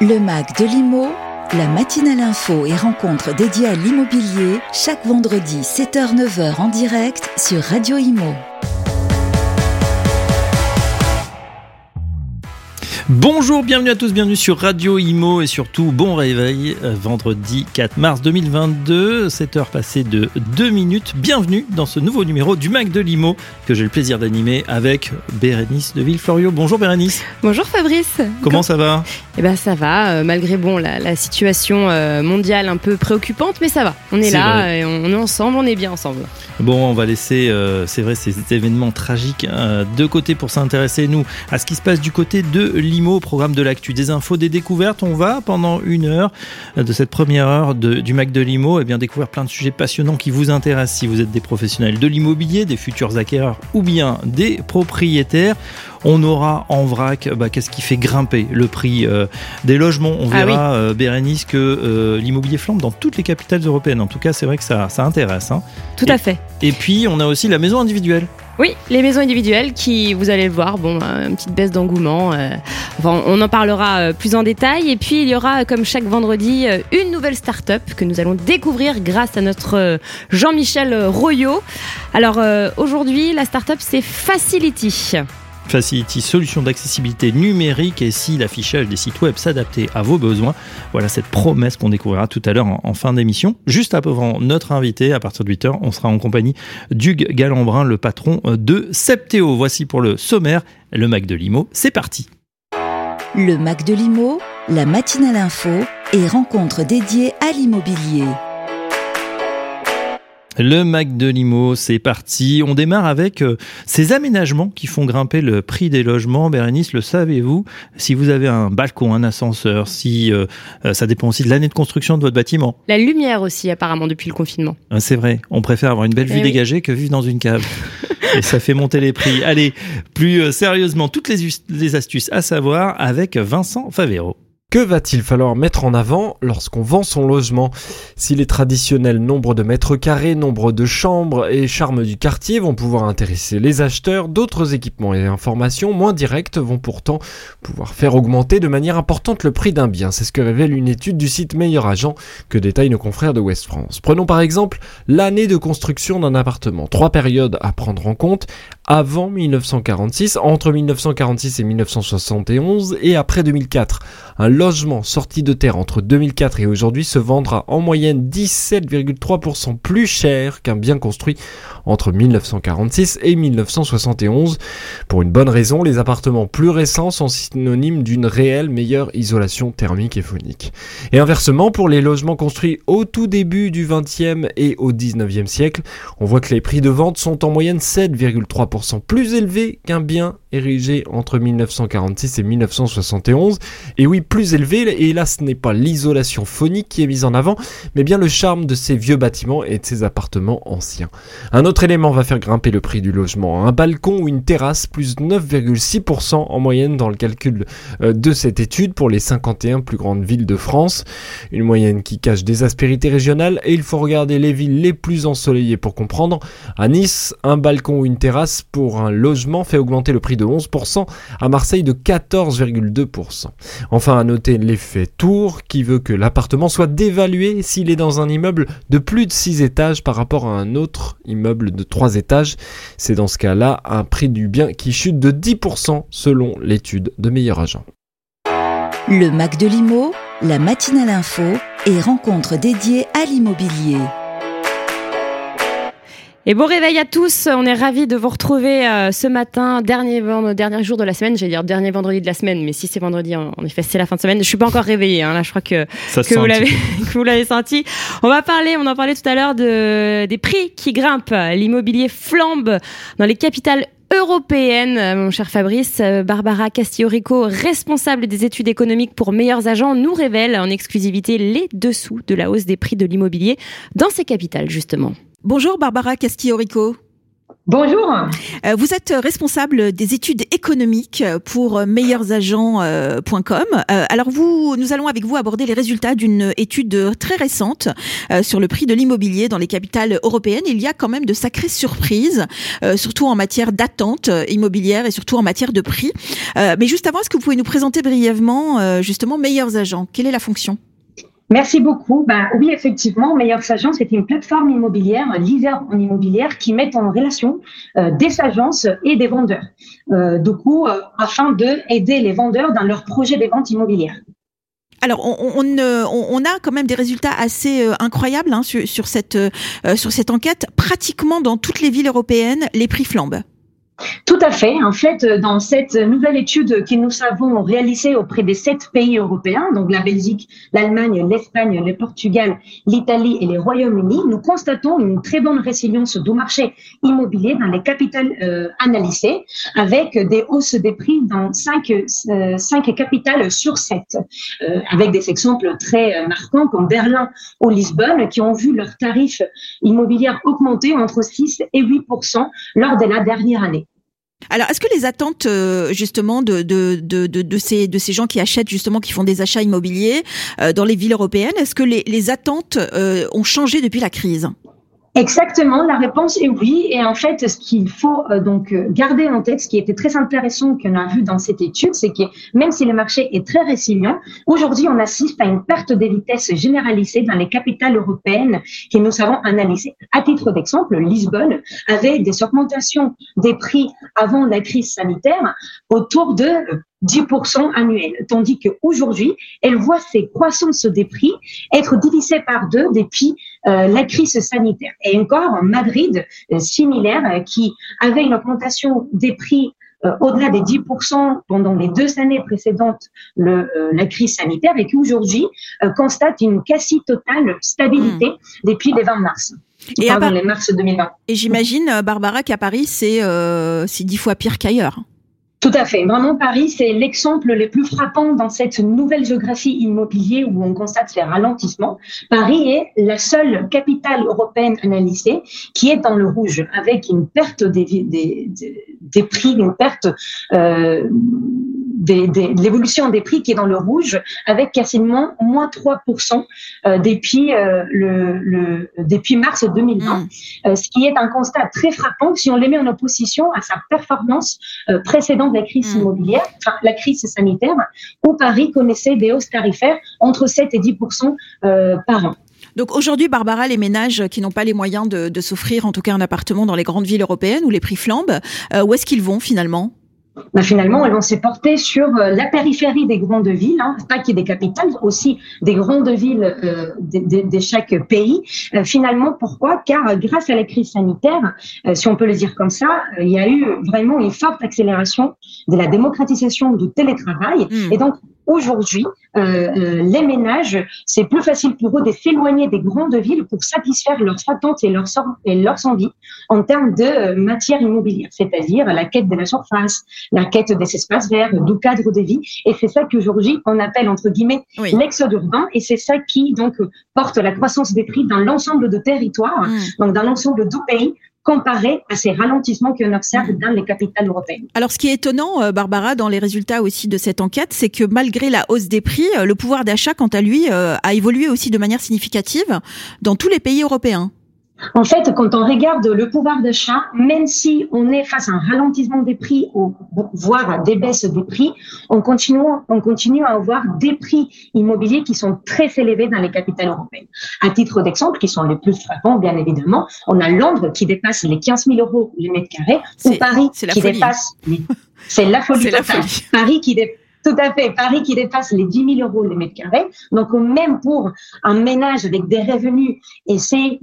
Le MAG de l'IMO, la matinale info et rencontres dédiées à l'immobilier, chaque vendredi 7h-9h en direct sur Radio Imo. Bonjour, bienvenue à tous, bienvenue sur Radio Imo et surtout bon réveil, vendredi 4 mars 2022, 7h passées de 2 minutes. Bienvenue dans ce nouveau numéro du MAG de l'Imo que j'ai le plaisir d'animer avec Bérénice de Villefloriot. Bonjour Bérénice. Bonjour Fabrice. Comment ça va ? Eh ben ça va, malgré la situation mondiale un peu préoccupante, mais ça va. On est là, et on est ensemble, on est bien ensemble. Bon, on va laisser, c'est vrai, ces événements tragiques de côté pour s'intéresser, nous, à ce qui se passe du côté de l'Imo, au programme de l'actu, des infos, des découvertes. On va, pendant une heure de cette première heure du MAG de l'Imo, découvrir plein de sujets passionnants qui vous intéressent si vous êtes des professionnels de l'immobilier, des futurs acquéreurs ou bien des propriétaires. On aura en vrac qu'est-ce qui fait grimper le prix des logements. On verra, Bérénice, que l'immobilier flambe dans toutes les capitales européennes. En tout cas, c'est vrai que ça intéresse. Tout à fait. Et puis, on a aussi la maison individuelle. Oui, les maisons individuelles qui, vous allez le voir, une petite baisse d'engouement. On en parlera plus en détail. Et puis, il y aura, comme chaque vendredi, une nouvelle start-up que nous allons découvrir grâce à notre Jean-Michel Royot. Alors, aujourd'hui, la start-up, c'est Facility. Facility, solution d'accessibilité numérique et si l'affichage des sites web s'adaptait à vos besoins. Voilà cette promesse qu'on découvrira tout à l'heure en fin d'émission. Juste avant notre invité, à partir de 8h, on sera en compagnie d'Hugues Galambrin, le patron de Septéo. Voici pour le sommaire, le MAG de l'Imo. C'est parti. Le MAG de l'Imo, la matinale info et rencontres dédiées à l'immobilier. Le MAG de l'Imo, c'est parti. On démarre avec ces aménagements qui font grimper le prix des logements. Bérénice, le savez-vous ? Si vous avez un balcon, un ascenseur, si ça dépend aussi de l'année de construction de votre bâtiment. La lumière aussi, apparemment, depuis le confinement. C'est vrai, on préfère avoir une belle vue dégagée que vivre dans une cave. Et ça fait monter les prix. Allez, plus sérieusement, toutes les astuces à savoir avec Vincent Favero. Que va-t-il falloir mettre en avant lorsqu'on vend son logement ? Si les traditionnels nombres de mètres carrés, nombre de chambres et charme du quartier vont pouvoir intéresser les acheteurs, d'autres équipements et informations moins directes vont pourtant pouvoir faire augmenter de manière importante le prix d'un bien. C'est ce que révèle une étude du site Meilleur Agent que détaillent nos confrères de Ouest France. Prenons par exemple l'année de construction d'un appartement. 3 périodes à prendre en compte. Avant 1946, entre 1946 et 1971 et après 2004. Un logement sorti de terre entre 2004 et aujourd'hui se vendra en moyenne 17,3% plus cher qu'un bien construit entre 1946 et 1971. Pour une bonne raison, les appartements plus récents sont synonymes d'une réelle meilleure isolation thermique et phonique. Et inversement, pour les logements construits au tout début du XXe et au XIXe siècle, on voit que les prix de vente sont en moyenne 7,3% plus élevés qu'un bien érigé entre 1946 et 1971. Et oui, plus élevé, et là ce n'est pas l'isolation phonique qui est mise en avant, mais bien le charme de ces vieux bâtiments et de ces appartements anciens. Un autre élément va faire grimper le prix du logement. Un balcon ou une terrasse, plus 9,6% en moyenne dans le calcul de cette étude pour les 51 plus grandes villes de France. Une moyenne qui cache des aspérités régionales et il faut regarder les villes les plus ensoleillées pour comprendre. À Nice, un balcon ou une terrasse pour un logement fait augmenter le prix de 11%, à Marseille de 14,2%. Enfin, à noter l'effet tour qui veut que l'appartement soit dévalué s'il est dans un immeuble de plus de 6 étages par rapport à un autre immeuble de 3 étages. C'est dans ce cas-là un prix du bien qui chute de 10% selon l'étude de Meilleur Agent. Le MAG de l'Imo, la matinale info et rencontres dédiées à l'immobilier. Et bon réveil à tous, on est ravis de vous retrouver ce matin, dernier jour de la semaine, j'allais dire dernier vendredi de la semaine, mais si c'est vendredi, en effet c'est la fin de semaine. Je suis pas encore réveillée, là je crois que vous l'avez senti. On en parlait tout à l'heure des prix qui grimpent, l'immobilier flambe dans les capitales européenne, mon cher Fabrice. Barbara Castillo-Rico, responsable des études économiques pour Meilleurs Agents, nous révèle en exclusivité les dessous de la hausse des prix de l'immobilier dans ces capitales, justement. Bonjour Barbara Castillo-Rico. Bonjour. Vous êtes responsable des études économiques pour meilleursagents.com. Alors nous allons avec vous aborder les résultats d'une étude très récente sur le prix de l'immobilier dans les capitales européennes. Il y a quand même de sacrées surprises, surtout en matière d'attente immobilière et surtout en matière de prix. Mais juste avant, est-ce que vous pouvez nous présenter brièvement justement Meilleurs Agents ? Quelle est la fonction ? Merci beaucoup. Oui, effectivement, Meilleurs Agents, c'est une plateforme immobilière, leader en immobilière, qui met en relation des agences et des vendeurs. Afin d'aider les vendeurs dans leur projet de vente immobilière. Alors, on a quand même des résultats assez incroyables sur cette enquête. Pratiquement dans toutes les villes européennes, les prix flambent. Tout à fait. En fait, dans cette nouvelle étude que nous avons réalisée auprès des 7 pays européens, donc la Belgique, l'Allemagne, l'Espagne, le Portugal, l'Italie et les Royaumes-Unis, nous constatons une très bonne résilience du marché immobilier dans les capitales analysées, avec des hausses des prix dans 5 capitales sur 7, avec des exemples très marquants comme Berlin ou Lisbonne, qui ont vu leurs tarifs immobiliers augmenter entre 6 et 8% lors de la dernière année. Alors, est-ce que les attentes justement de ces gens qui achètent justement, qui font des achats immobiliers dans les villes européennes, est-ce que les attentes ont changé depuis la crise ? Exactement, la réponse est oui. Et en fait, ce qu'il faut garder en tête, ce qui était très intéressant qu'on a vu dans cette étude, c'est que même si le marché est très résilient, aujourd'hui, on assiste à une perte de vitesse généralisée dans les capitales européennes que nous avons analysées. À titre d'exemple, Lisbonne avait des augmentations des prix avant la crise sanitaire autour de 10% annuel, tandis qu'aujourd'hui, elle voit ses croissances des prix être divisées par 2 depuis la crise sanitaire. Et encore, Madrid, similaire, qui avait une augmentation des prix au-delà des 10% pendant les 2 années précédentes la crise sanitaire, et qui aujourd'hui constate une quasi-totale stabilité depuis le 20 mars. Les mars 2020. Et j'imagine, Barbara, qu'à Paris, c'est 10 fois pire qu'ailleurs. Tout à fait. Vraiment, Paris, c'est l'exemple le plus frappant dans cette nouvelle géographie immobilière où on constate ces ralentissements. Paris est la seule capitale européenne analysée qui est dans le rouge, avec une perte des prix, une perte de l'évolution des prix qui est dans le rouge, avec quasiment moins 3% depuis mars 2020, ce qui est un constat très frappant si on les met en opposition à sa performance précédente de la crise immobilière, enfin la crise sanitaire, où Paris connaissait des hausses tarifaires entre 7 et 10% par an. Donc aujourd'hui, Barbara, les ménages qui n'ont pas les moyens de s'offrir en tout cas un appartement dans les grandes villes européennes où les prix flambent, où est-ce qu'ils vont finalement ? Finalement, elles vont se porter sur la périphérie des grandes villes, pas que des capitales, aussi des grandes villes de chaque pays. Finalement, pourquoi ? Car grâce à la crise sanitaire, si on peut le dire comme ça, il y a eu vraiment une forte accélération de la démocratisation du télétravail. Et donc, aujourd'hui, les ménages, c'est plus facile pour eux de s'éloigner des grandes villes pour satisfaire leurs attentes et leurs envies en termes de matière immobilière, c'est-à-dire la quête de la surface, la quête des espaces verts, du cadre de vie. Et c'est ça qu'aujourd'hui, on appelle, entre guillemets, l'exode urbain. Et c'est ça qui, donc, porte la croissance des prix dans l'ensemble de territoires, donc dans l'ensemble du pays, comparé à ces ralentissements qu'on observe dans les capitales européennes. Alors, ce qui est étonnant, Barbara, dans les résultats aussi de cette enquête, c'est que malgré la hausse des prix, le pouvoir d'achat, quant à lui, a évolué aussi de manière significative dans tous les pays européens. En fait, quand on regarde le pouvoir d'achat, même si on est face à un ralentissement des prix ou voire des baisses des prix, on continue à avoir des prix immobiliers qui sont très élevés dans les capitales européennes. À titre d'exemple, qui sont les plus frappants, bien évidemment, on a Londres qui dépasse les 15 000 euros le mètre carré, ou Paris qui dépasse... C'est la folie totale. Paris qui dépasse... Tout à fait. Paris qui dépasse les 10 000 euros le mètre carré. Donc, même pour un ménage avec des revenus, et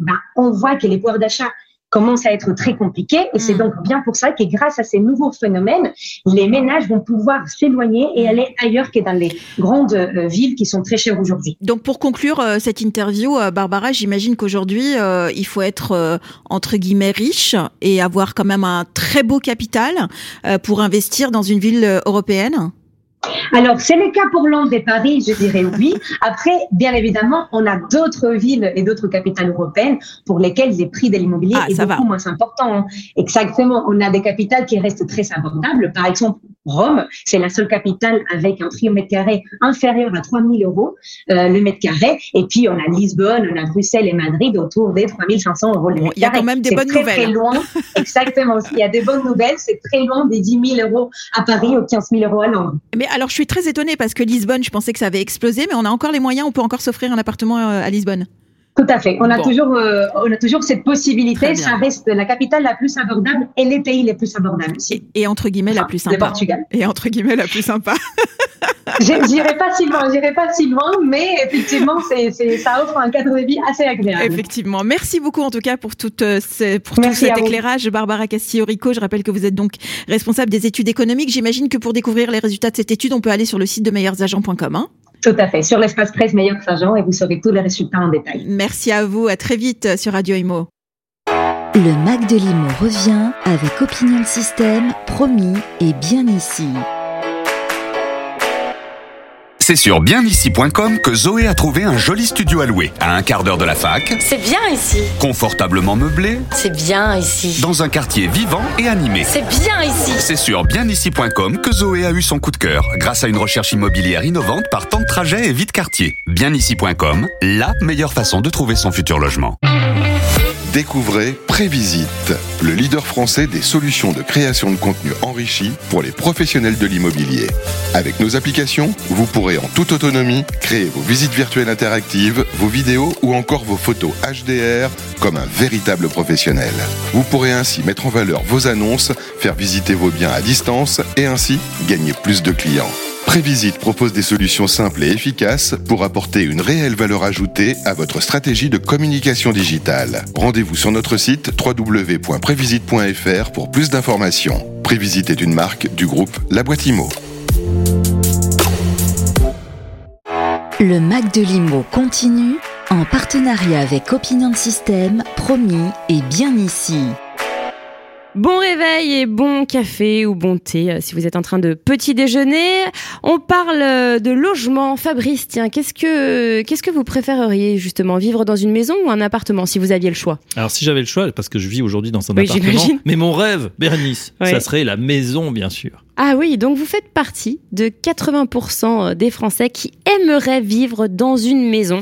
on voit que les pouvoirs d'achat commencent à être très compliqués. Et c'est donc bien pour ça que grâce à ces nouveaux phénomènes, les ménages vont pouvoir s'éloigner et aller ailleurs que dans les grandes villes qui sont très chères aujourd'hui. Donc, pour conclure cette interview, Barbara, j'imagine qu'aujourd'hui, il faut être, entre guillemets, riche et avoir quand même un très beau capital pour investir dans une ville européenne. Alors, c'est le cas pour Londres et Paris, je dirais oui. Après, bien évidemment, on a d'autres villes et d'autres capitales européennes pour lesquelles les prix de l'immobilier est beaucoup moins important. Exactement. On a des capitales qui restent très abordables. Par exemple, Rome, c'est la seule capitale avec un prix au mètre carré inférieur à 3 000 euros le mètre carré. Et puis, on a Lisbonne, on a Bruxelles et Madrid autour des 3 500 euros le mètre carré. Il y a quand même des bonnes nouvelles. C'est très loin. Exactement. Il y a des bonnes nouvelles. C'est très loin des 10 000 euros à Paris ou 15 000 euros à Londres. Mais alors, je suis très étonnée parce que Lisbonne, je pensais que ça avait explosé, mais on a encore les moyens, on peut encore s'offrir un appartement à Lisbonne. Tout à fait. On a toujours cette possibilité. Ça reste la capitale la plus abordable et les pays les plus abordables aussi. Et entre guillemets la plus sympa. Le Portugal. Et entre guillemets la plus sympa. J'irai pas si loin, mais effectivement, ça offre un cadre de vie assez agréable. Effectivement. Merci beaucoup en tout cas pour tout cet éclairage. Barbara Castillo-Rico, je rappelle que vous êtes donc responsable des études économiques. J'imagine que pour découvrir les résultats de cette étude, on peut aller sur le site de meilleursagents.com. Tout à fait, sur l'espace presse Meilleurs Agents et vous saurez tous les résultats en détail. Merci à vous, à très vite sur Radio Imo. Le Mac de l'Imo revient avec Opinion System, promis et bien ici. C'est sur bienici.com que Zoé a trouvé un joli studio à louer, à un quart d'heure de la fac. C'est bien ici. Confortablement meublé. C'est bien ici. Dans un quartier vivant et animé. C'est bien ici. C'est sur bienici.com que Zoé a eu son coup de cœur, grâce à une recherche immobilière innovante par temps de trajet et vie de quartier. Bienici.com, la meilleure façon de trouver son futur logement. Découvrez Prévisite, le leader français des solutions de création de contenu enrichi pour les professionnels de l'immobilier. Avec nos applications, vous pourrez en toute autonomie créer vos visites virtuelles interactives, vos vidéos ou encore vos photos HDR comme un véritable professionnel. Vous pourrez ainsi mettre en valeur vos annonces, faire visiter vos biens à distance et ainsi gagner plus de clients. Prévisite propose des solutions simples et efficaces pour apporter une réelle valeur ajoutée à votre stratégie de communication digitale. Rendez-vous sur notre site www.prévisite.fr pour plus d'informations. Prévisite est une marque du groupe La Boîte Imo. Le Mac de l'Imo continue en partenariat avec Opinion System, promis et bien ici. Bon réveil et bon café ou bon thé si vous êtes en train de petit déjeuner. On parle de logement. Fabrice, tiens, qu'est-ce que vous préféreriez justement, vivre dans une maison ou un appartement si vous aviez le choix? Alors si j'avais le choix, parce que je vis aujourd'hui dans un appartement, j'imagine. Mais mon rêve, Bérénice, ça serait la maison bien sûr. Ah oui, donc vous faites partie de 80% des Français qui aimeraient vivre dans une maison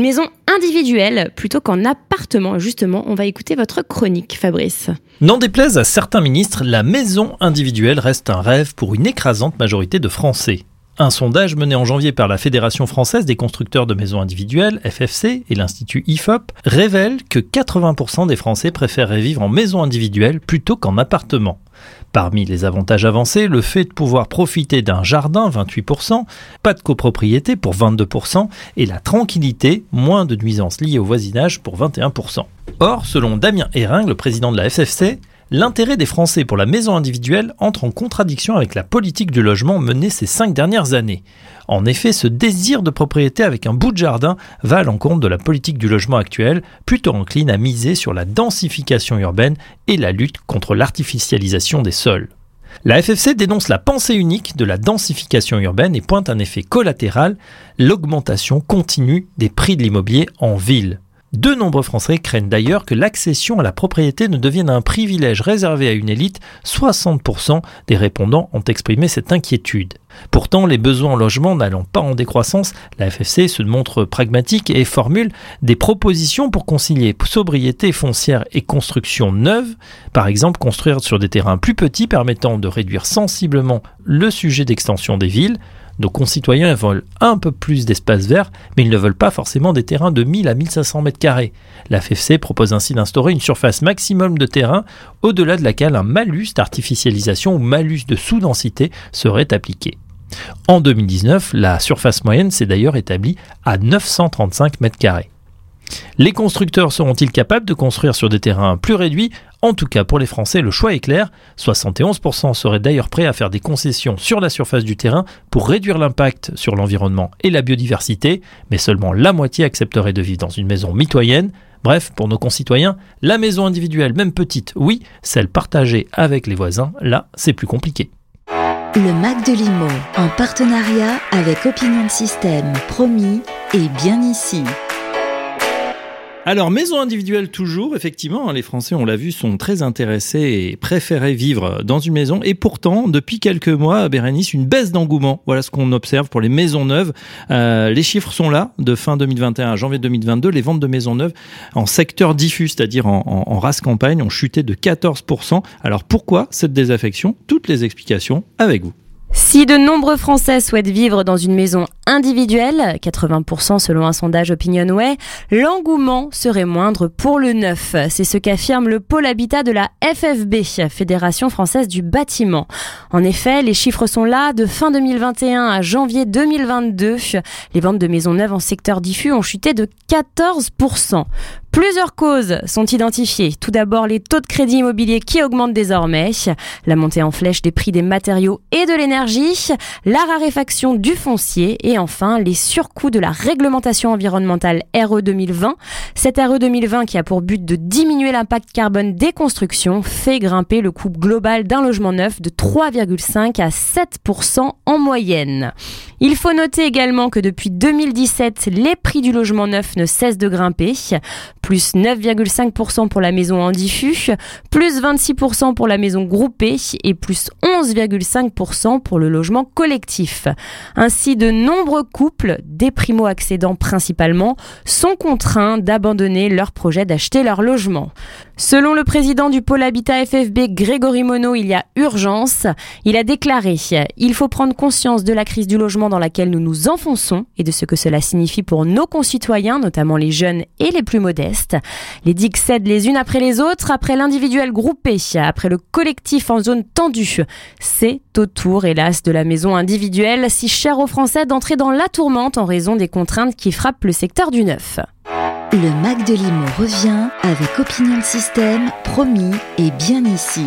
individuelle plutôt qu'en appartement. Justement, on va écouter votre chronique, Fabrice. N'en déplaise à certains ministres, la maison individuelle reste un rêve pour une écrasante majorité de Français. Un sondage mené en janvier par la Fédération française des constructeurs de maisons individuelles, FFC, et l'Institut IFOP, révèle que 80% des Français préféreraient vivre en maison individuelle plutôt qu'en appartement. Parmi les avantages avancés, le fait de pouvoir profiter d'un jardin, 28%, pas de copropriété pour 22%, et la tranquillité, moins de nuisances liées au voisinage pour 21%. Or, selon Damien Héring, le président de la FFC, l'intérêt des Français pour la maison individuelle entre en contradiction avec la politique du logement menée ces 5 dernières années. En effet, ce désir de propriété avec un bout de jardin va à l'encontre de la politique du logement actuelle, plutôt encline à miser sur la densification urbaine et la lutte contre l'artificialisation des sols. La FFC dénonce la pensée unique de la densification urbaine et pointe un effet collatéral, l'augmentation continue des prix de l'immobilier en ville. De nombreux Français craignent d'ailleurs que l'accession à la propriété ne devienne un privilège réservé à une élite. 60% des répondants ont exprimé cette inquiétude. Pourtant, les besoins en logement n'allant pas en décroissance, la FFC se montre pragmatique et formule des propositions pour concilier sobriété foncière et construction neuve. Par exemple, construire sur des terrains plus petits permettant de réduire sensiblement le sujet d'extension des villes. Nos concitoyens veulent un peu plus d'espace vert, mais ils ne veulent pas forcément des terrains de 1000 à 1500 m². La FFC propose ainsi d'instaurer une surface maximum de terrain, au-delà de laquelle un malus d'artificialisation ou malus de sous-densité serait appliqué. En 2019, la surface moyenne s'est d'ailleurs établie à 935 m². Les constructeurs seront-ils capables de construire sur des terrains plus réduits ? En tout cas, pour les Français, le choix est clair. 71% seraient d'ailleurs prêts à faire des concessions sur la surface du terrain pour réduire l'impact sur l'environnement et la biodiversité, mais seulement la moitié accepterait de vivre dans une maison mitoyenne. Bref, pour nos concitoyens, la maison individuelle, même petite, oui, celle partagée avec les voisins, là, c'est plus compliqué. Le Mac de Limo, en partenariat avec Opinion System, promis et bien ici. Alors, maison individuelle toujours, effectivement, les Français, on l'a vu, sont très intéressés et préféraient vivre dans une maison. Et pourtant, depuis quelques mois, Bérénice, une baisse d'engouement. Voilà ce qu'on observe pour les maisons neuves. Les chiffres sont là, de fin 2021 à janvier 2022. Les ventes de maisons neuves en secteur diffus, c'est-à-dire en race campagne, ont chuté de 14%. Alors, pourquoi cette désaffection ? Toutes les explications avec vous. Si de nombreux Français souhaitent vivre dans une maison individuelle, 80% selon un sondage Opinionway, l'engouement serait moindre pour le neuf. C'est ce qu'affirme le pôle habitat de la FFB, Fédération française du bâtiment. En effet, les chiffres sont là, de fin 2021 à janvier 2022. Les ventes de maisons neuves en secteur diffus ont chuté de 14%. Plusieurs causes sont identifiées. Tout d'abord, les taux de crédit immobilier qui augmentent désormais, la montée en flèche des prix des matériaux et de l'énergie, la raréfaction du foncier et enfin les surcoûts de la réglementation environnementale RE 2020. Cette RE 2020 qui a pour but de diminuer l'impact carbone des constructions fait grimper le coût global d'un logement neuf de 3,5 à 7% en moyenne. Il faut noter également que depuis 2017, les prix du logement neuf ne cessent de grimper. Plus 9,5% pour la maison en diffus, plus 26% pour la maison groupée et plus 11,5% pour le logement collectif. Ainsi, de nombreux couples, des primo-accédants principalement, sont contraints d'abandonner leur projet d'acheter leur logement. Selon le président du pôle habitat FFB, Grégory Monod, il y a urgence. Il a déclaré « Il faut prendre conscience de la crise du logement dans laquelle nous nous enfonçons et de ce que cela signifie pour nos concitoyens, notamment les jeunes et les plus modestes. Les digues cèdent les unes après les autres, après l'individuel groupé, après le collectif en zone tendue. C'est au tour, hélas, de la maison individuelle, si chère aux Français, d'entrer dans la tourmente en raison des contraintes qui frappent le secteur du neuf. Le Mac de Limo revient avec Opinion System, promis et bien ici.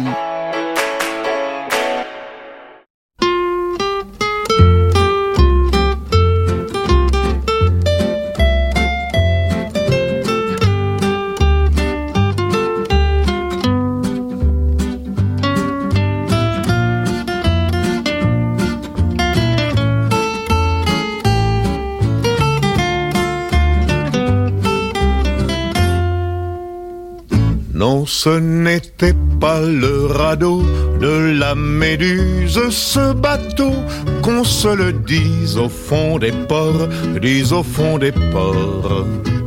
Non, ce n'était pas le radeau de la Méduse, ce bateau, qu'on se le dise au fond des ports, dise au fond des ports.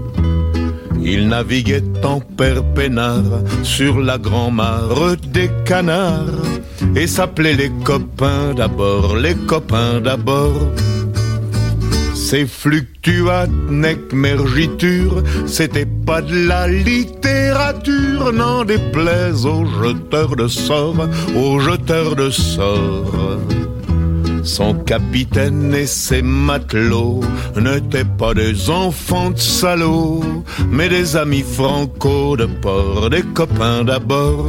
Il naviguait en père peinard sur la grand-mare des canards et s'appelait les copains d'abord, les copains d'abord. Ces fluctuat nec mergiture, c'était pas de la littérature, n'en déplaise aux jeteurs de sorts, aux jeteurs de sorts. Son capitaine et ses matelots n'étaient pas des enfants de salauds, mais des amis franco de port, des copains d'abord.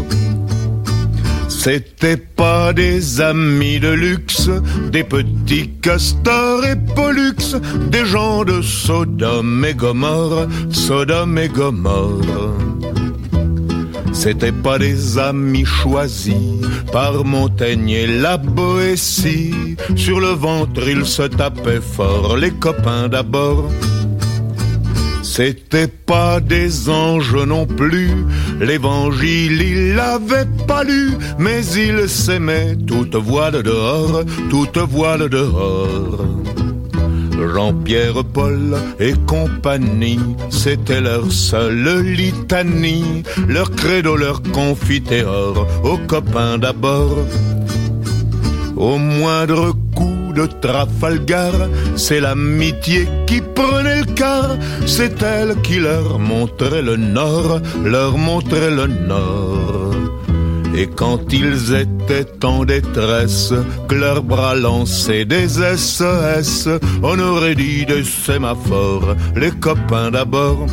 C'était pas des amis de luxe, des petits castors et pollux, des gens de Sodome et Gomorre, Sodome et Gomorre. C'était pas des amis choisis par Montaigne et la Boétie. Sur le ventre ils se tapaient fort, les copains d'abord. C'était pas des anges non plus, l'évangile il l'avait pas lu, mais il s'aimait toute voile dehors, toute voile dehors. Jean-Pierre, Paul et compagnie, c'était leur seule litanie, leur credo, leur confiteor, aux copains d'abord. Au moindre coup de Trafalgar, c'est l'amitié qui prenait le quart, c'est elle qui leur montrait le nord, leur montrait le nord. Et quand ils étaient en détresse, que leurs bras lançaient des SOS, on aurait dit des sémaphores, les copains d'abord.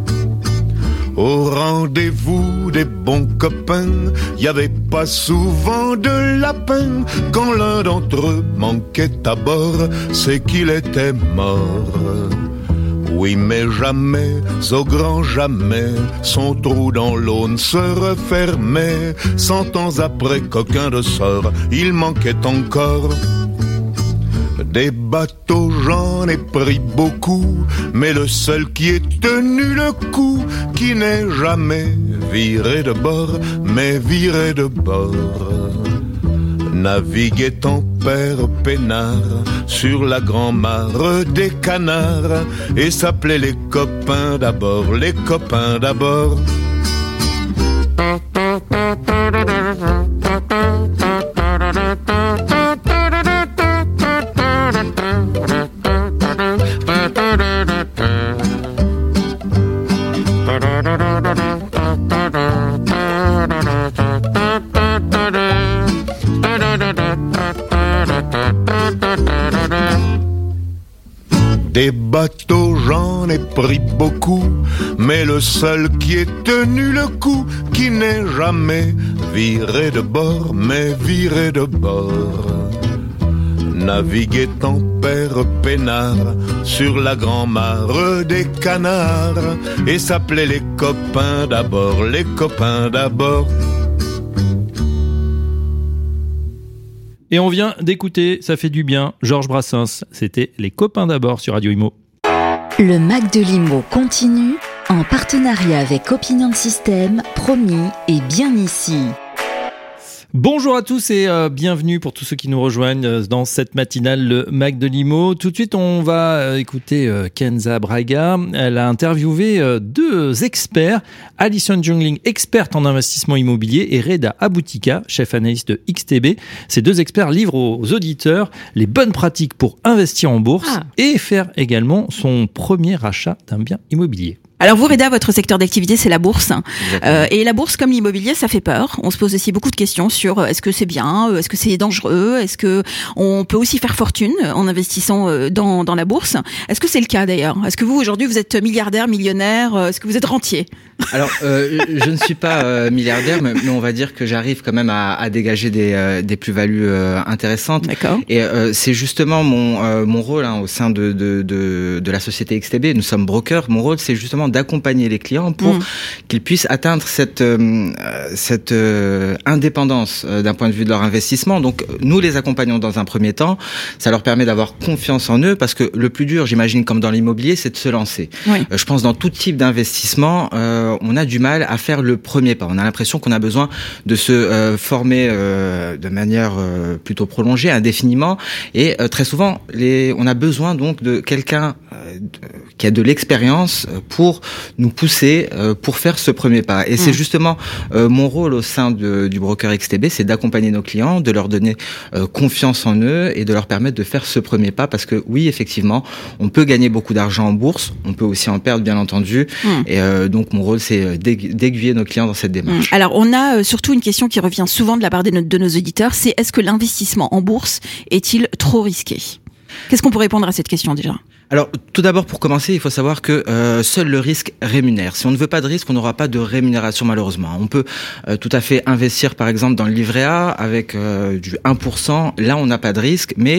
Au rendez-vous des bons copains, y avait pas souvent de lapin. Quand l'un d'entre eux manquait à bord, c'est qu'il était mort. Oui, mais jamais, au grand jamais, son trou dans l'Aune se refermait. 100 ans après qu'aucun de sort, il manquait encore. Des bateaux, j'en ai pris beaucoup, mais le seul qui ait tenu le coup, qui n'est jamais viré de bord, mais viré de bord. Naviguait en père peinard sur la grand-mare des canards, et s'appelait les copains d'abord, les copains d'abord. Des bateaux, j'en ai pris beaucoup, mais le seul qui ait tenu le coup, qui n'est jamais viré de bord, mais viré de bord. Naviguait en père peinard sur la grand-mare des canards, et s'appelait les copains d'abord, les copains d'abord. Et on vient d'écouter, ça fait du bien, Georges Brassens. C'était Les copains d'abord sur Radio Imo. Le Mac de l'Imo continue en partenariat avec Opinion System, promis et bien ici. Bonjour à tous et bienvenue pour tous ceux qui nous rejoignent dans cette matinale, le Mac de l'Imo. Tout de suite, on va écouter Kenza Braga. Elle a interviewé deux experts, Alison Jungling, experte en investissement immobilier, et Reda Aboutika, chef analyste de XTB. Ces deux experts livrent aux auditeurs les bonnes pratiques pour investir en bourse et faire également son premier achat d'un bien immobilier. Alors vous, Reda, votre secteur d'activité, c'est la bourse. Et la bourse, comme l'immobilier, ça fait peur. On se pose aussi beaucoup de questions sur est-ce que c'est bien, est-ce que c'est dangereux, est-ce que on peut aussi faire fortune en investissant dans la bourse. Est-ce que c'est le cas d'ailleurs? Est-ce que vous, aujourd'hui, vous êtes milliardaire, millionnaire? Est-ce que vous êtes rentier? Alors, je ne suis pas milliardaire, mais on va dire que j'arrive quand même à dégager des plus-values intéressantes. D'accord. Et c'est justement mon rôle au sein de la société XTB. Nous sommes brokers. Mon rôle, c'est justement d'accompagner les clients pour qu'ils puissent atteindre cette indépendance d'un point de vue de leur investissement. Donc, nous les accompagnons dans un premier temps. Ça leur permet d'avoir confiance en eux, parce que le plus dur, j'imagine, comme dans l'immobilier, c'est de se lancer. Oui. Je pense dans tout type d'investissement, on a du mal à faire le premier pas. On a l'impression qu'on a besoin de se former de manière plutôt prolongée, indéfiniment. Et très souvent, on a besoin donc de quelqu'un qui a de l'expérience pour nous pousser pour faire ce premier pas. Et c'est justement mon rôle au sein du broker XTB, c'est d'accompagner nos clients, de leur donner confiance en eux et de leur permettre de faire ce premier pas, parce que oui, effectivement, on peut gagner beaucoup d'argent en bourse, on peut aussi en perdre, bien entendu. Et donc mon rôle, c'est d'aiguiller nos clients dans cette démarche. Alors on a surtout une question qui revient souvent de la part de nos auditeurs, c'est est-ce que l'investissement en bourse est-il trop risqué? Qu'est-ce qu'on peut répondre à cette question déjà? Alors, tout d'abord, pour commencer, il faut savoir que seul le risque rémunère. Si on ne veut pas de risque, on n'aura pas de rémunération, malheureusement. On peut tout à fait investir, par exemple, dans le livret A avec du 1%. Là, on n'a pas de risque, mais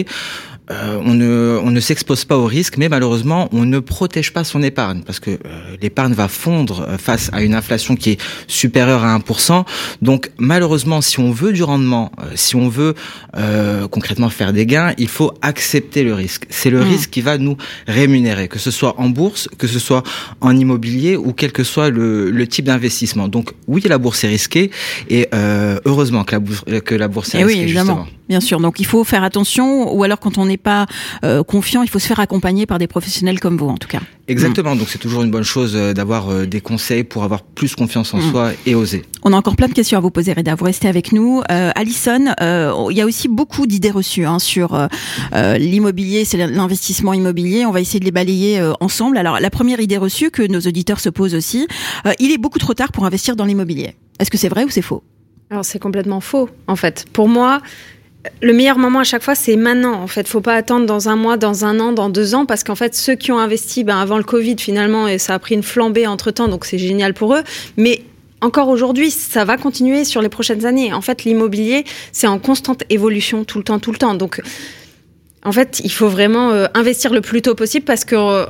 on ne s'expose pas au risque, mais malheureusement, on ne protège pas son épargne, parce que l'épargne va fondre face à une inflation qui est supérieure à 1%. Donc, malheureusement, si on veut du rendement, si on veut concrètement faire des gains, il faut accepter le risque. C'est le risque qui va nous rémunérer, que ce soit en bourse, que ce soit en immobilier, ou quel que soit le type d'investissement. Donc, oui, la bourse est risquée, et heureusement que la bourse est risquée, justement. Bien sûr, donc il faut faire attention, ou alors quand on n'est pas confiant, il faut se faire accompagner par des professionnels comme vous, en tout cas. Exactement, donc c'est toujours une bonne chose d'avoir des conseils pour avoir plus confiance en soi et oser. On a encore plein de questions à vous poser, Reda, vous restez avec nous. Alison, il y a aussi beaucoup d'idées reçues sur l'immobilier, c'est l'investissement immobilier, on va essayer de les balayer ensemble. Alors la première idée reçue que nos auditeurs se posent aussi, il est beaucoup trop tard pour investir dans l'immobilier. Est-ce que c'est vrai ou c'est faux? Alors c'est complètement faux, en fait. Pour moi, le meilleur moment à chaque fois, c'est maintenant. En fait, faut pas attendre dans un mois, dans un an, dans 2 ans, parce qu'en fait, ceux qui ont investi avant le Covid, finalement, et ça a pris une flambée entre-temps, donc c'est génial pour eux. Mais encore aujourd'hui, ça va continuer sur les prochaines années. En fait, l'immobilier, c'est en constante évolution tout le temps. Donc, en fait, il faut vraiment investir le plus tôt possible, parce que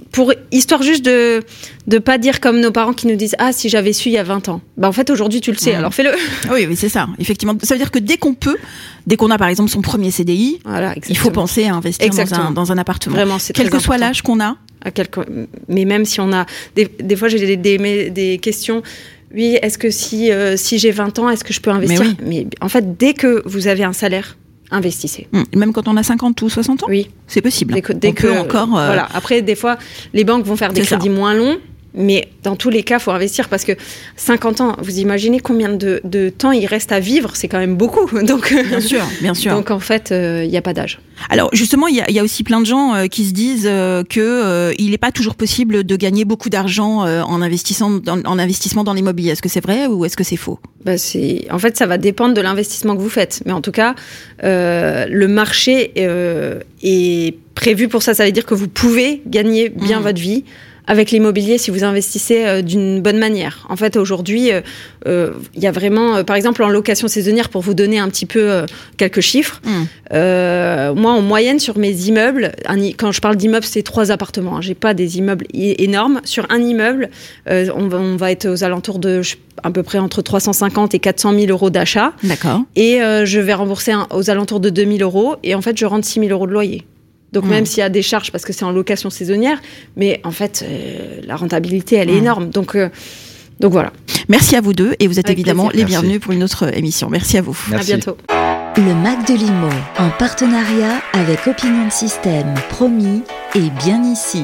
pour histoire juste de pas dire comme nos parents qui nous disent si j'avais su il y a 20 ans. En fait aujourd'hui tu le sais, alors fais-le. Oui, c'est ça. Effectivement, ça veut dire que dès qu'on a par exemple son premier CDI, il faut penser à investir dans un appartement. Vraiment, c'est quel très que soit l'âge qu'on a. Mais même si on a des fois j'ai des questions. Oui, est-ce que si j'ai 20 ans, est-ce que je peux investir ? Mais en fait, dès que vous avez un salaire, investissez. Même quand on a 50 ou 60 ans ? Oui. C'est possible. Dès que encore... Voilà. Après, des fois, les banques vont faire des crédits moins longs, mais dans tous les cas, il faut investir parce que 50 ans, vous imaginez combien de temps il reste à vivre ? C'est quand même beaucoup. Donc, bien sûr. Donc, en fait, il n'y a pas d'âge. Alors, justement, il y a aussi plein de gens qui se disent qu'il n'est pas toujours possible de gagner beaucoup d'argent en investissement dans l'immobilier. Est-ce que c'est vrai ou est-ce que c'est faux ? En fait, ça va dépendre de l'investissement que vous faites. Mais en tout cas, le marché est prévu pour ça. Ça veut dire que vous pouvez gagner bien votre vie avec l'immobilier si vous investissez d'une bonne manière. En fait, aujourd'hui, il y a vraiment, par exemple, en location saisonnière, pour vous donner un petit peu quelques chiffres, moi, en moyenne, sur mes immeubles, quand je parle d'immeubles, c'est 3 appartements. J'ai pas des immeubles énormes. Sur un immeuble, on va être aux alentours de à peu près entre 350 et 400 000 euros d'achat. D'accord. Et je vais rembourser aux alentours de 2 000 euros. Et en fait, je rentre 6 000 euros de loyer. Donc même s'il y a des charges parce que c'est en location saisonnière, mais en fait la rentabilité elle est énorme. Donc voilà. Merci à vous deux et vous êtes évidemment plaisir. Les bienvenus pour une autre émission. Merci à vous. Merci. À bientôt. Le Mac de l'Imo en partenariat avec Opinion System, promis et bien ici.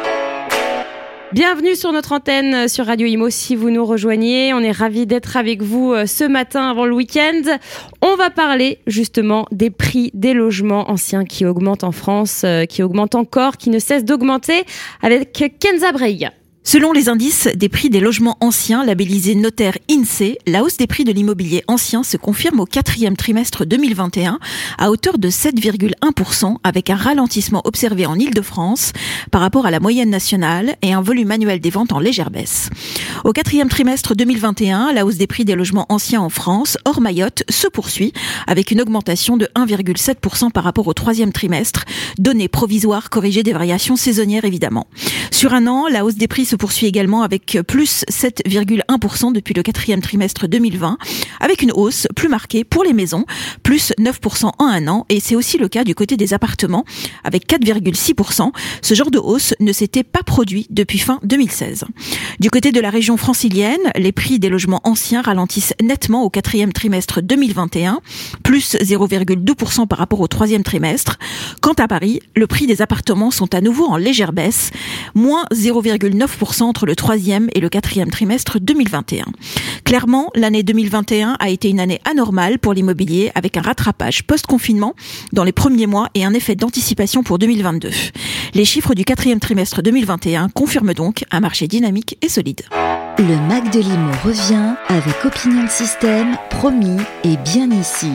Bienvenue sur notre antenne sur Radio Imo si vous nous rejoignez. On est ravis d'être avec vous ce matin avant le week-end. On va parler justement des prix des logements anciens qui augmentent en France, qui augmentent encore, qui ne cessent d'augmenter avec Kenza Breillat. Selon les indices des prix des logements anciens labellisés notaire INSEE, la hausse des prix de l'immobilier ancien se confirme au 4e trimestre 2021 à hauteur de 7,1% avec un ralentissement observé en Île-de-France par rapport à la moyenne nationale et un volume annuel des ventes en légère baisse. Au 4e trimestre 2021, la hausse des prix des logements anciens en France, hors Mayotte, se poursuit avec une augmentation de 1,7% par rapport au 3e trimestre, données provisoires corrigées des variations saisonnières évidemment. Sur un an, la hausse des prix se poursuit également avec plus 7,1% depuis le 4e trimestre 2020, avec une hausse plus marquée pour les maisons, plus 9% en un an, et c'est aussi le cas du côté des appartements, avec 4,6%. Ce genre de hausse ne s'était pas produit depuis fin 2016. Du côté de la région francilienne, les prix des logements anciens ralentissent nettement au 4e trimestre 2021, plus 0,2% par rapport au 3e trimestre. Quant à Paris, le prix des appartements sont à nouveau en légère baisse, moins 0,9% entre le 3e et le 4e trimestre 2021. Clairement, l'année 2021 a été une année anormale pour l'immobilier avec un rattrapage post-confinement dans les premiers mois et un effet d'anticipation pour 2022. Les chiffres du 4e trimestre 2021 confirment donc un marché dynamique et solide. Le Mac de l'Imo revient avec Opinion System, promis et bien ici.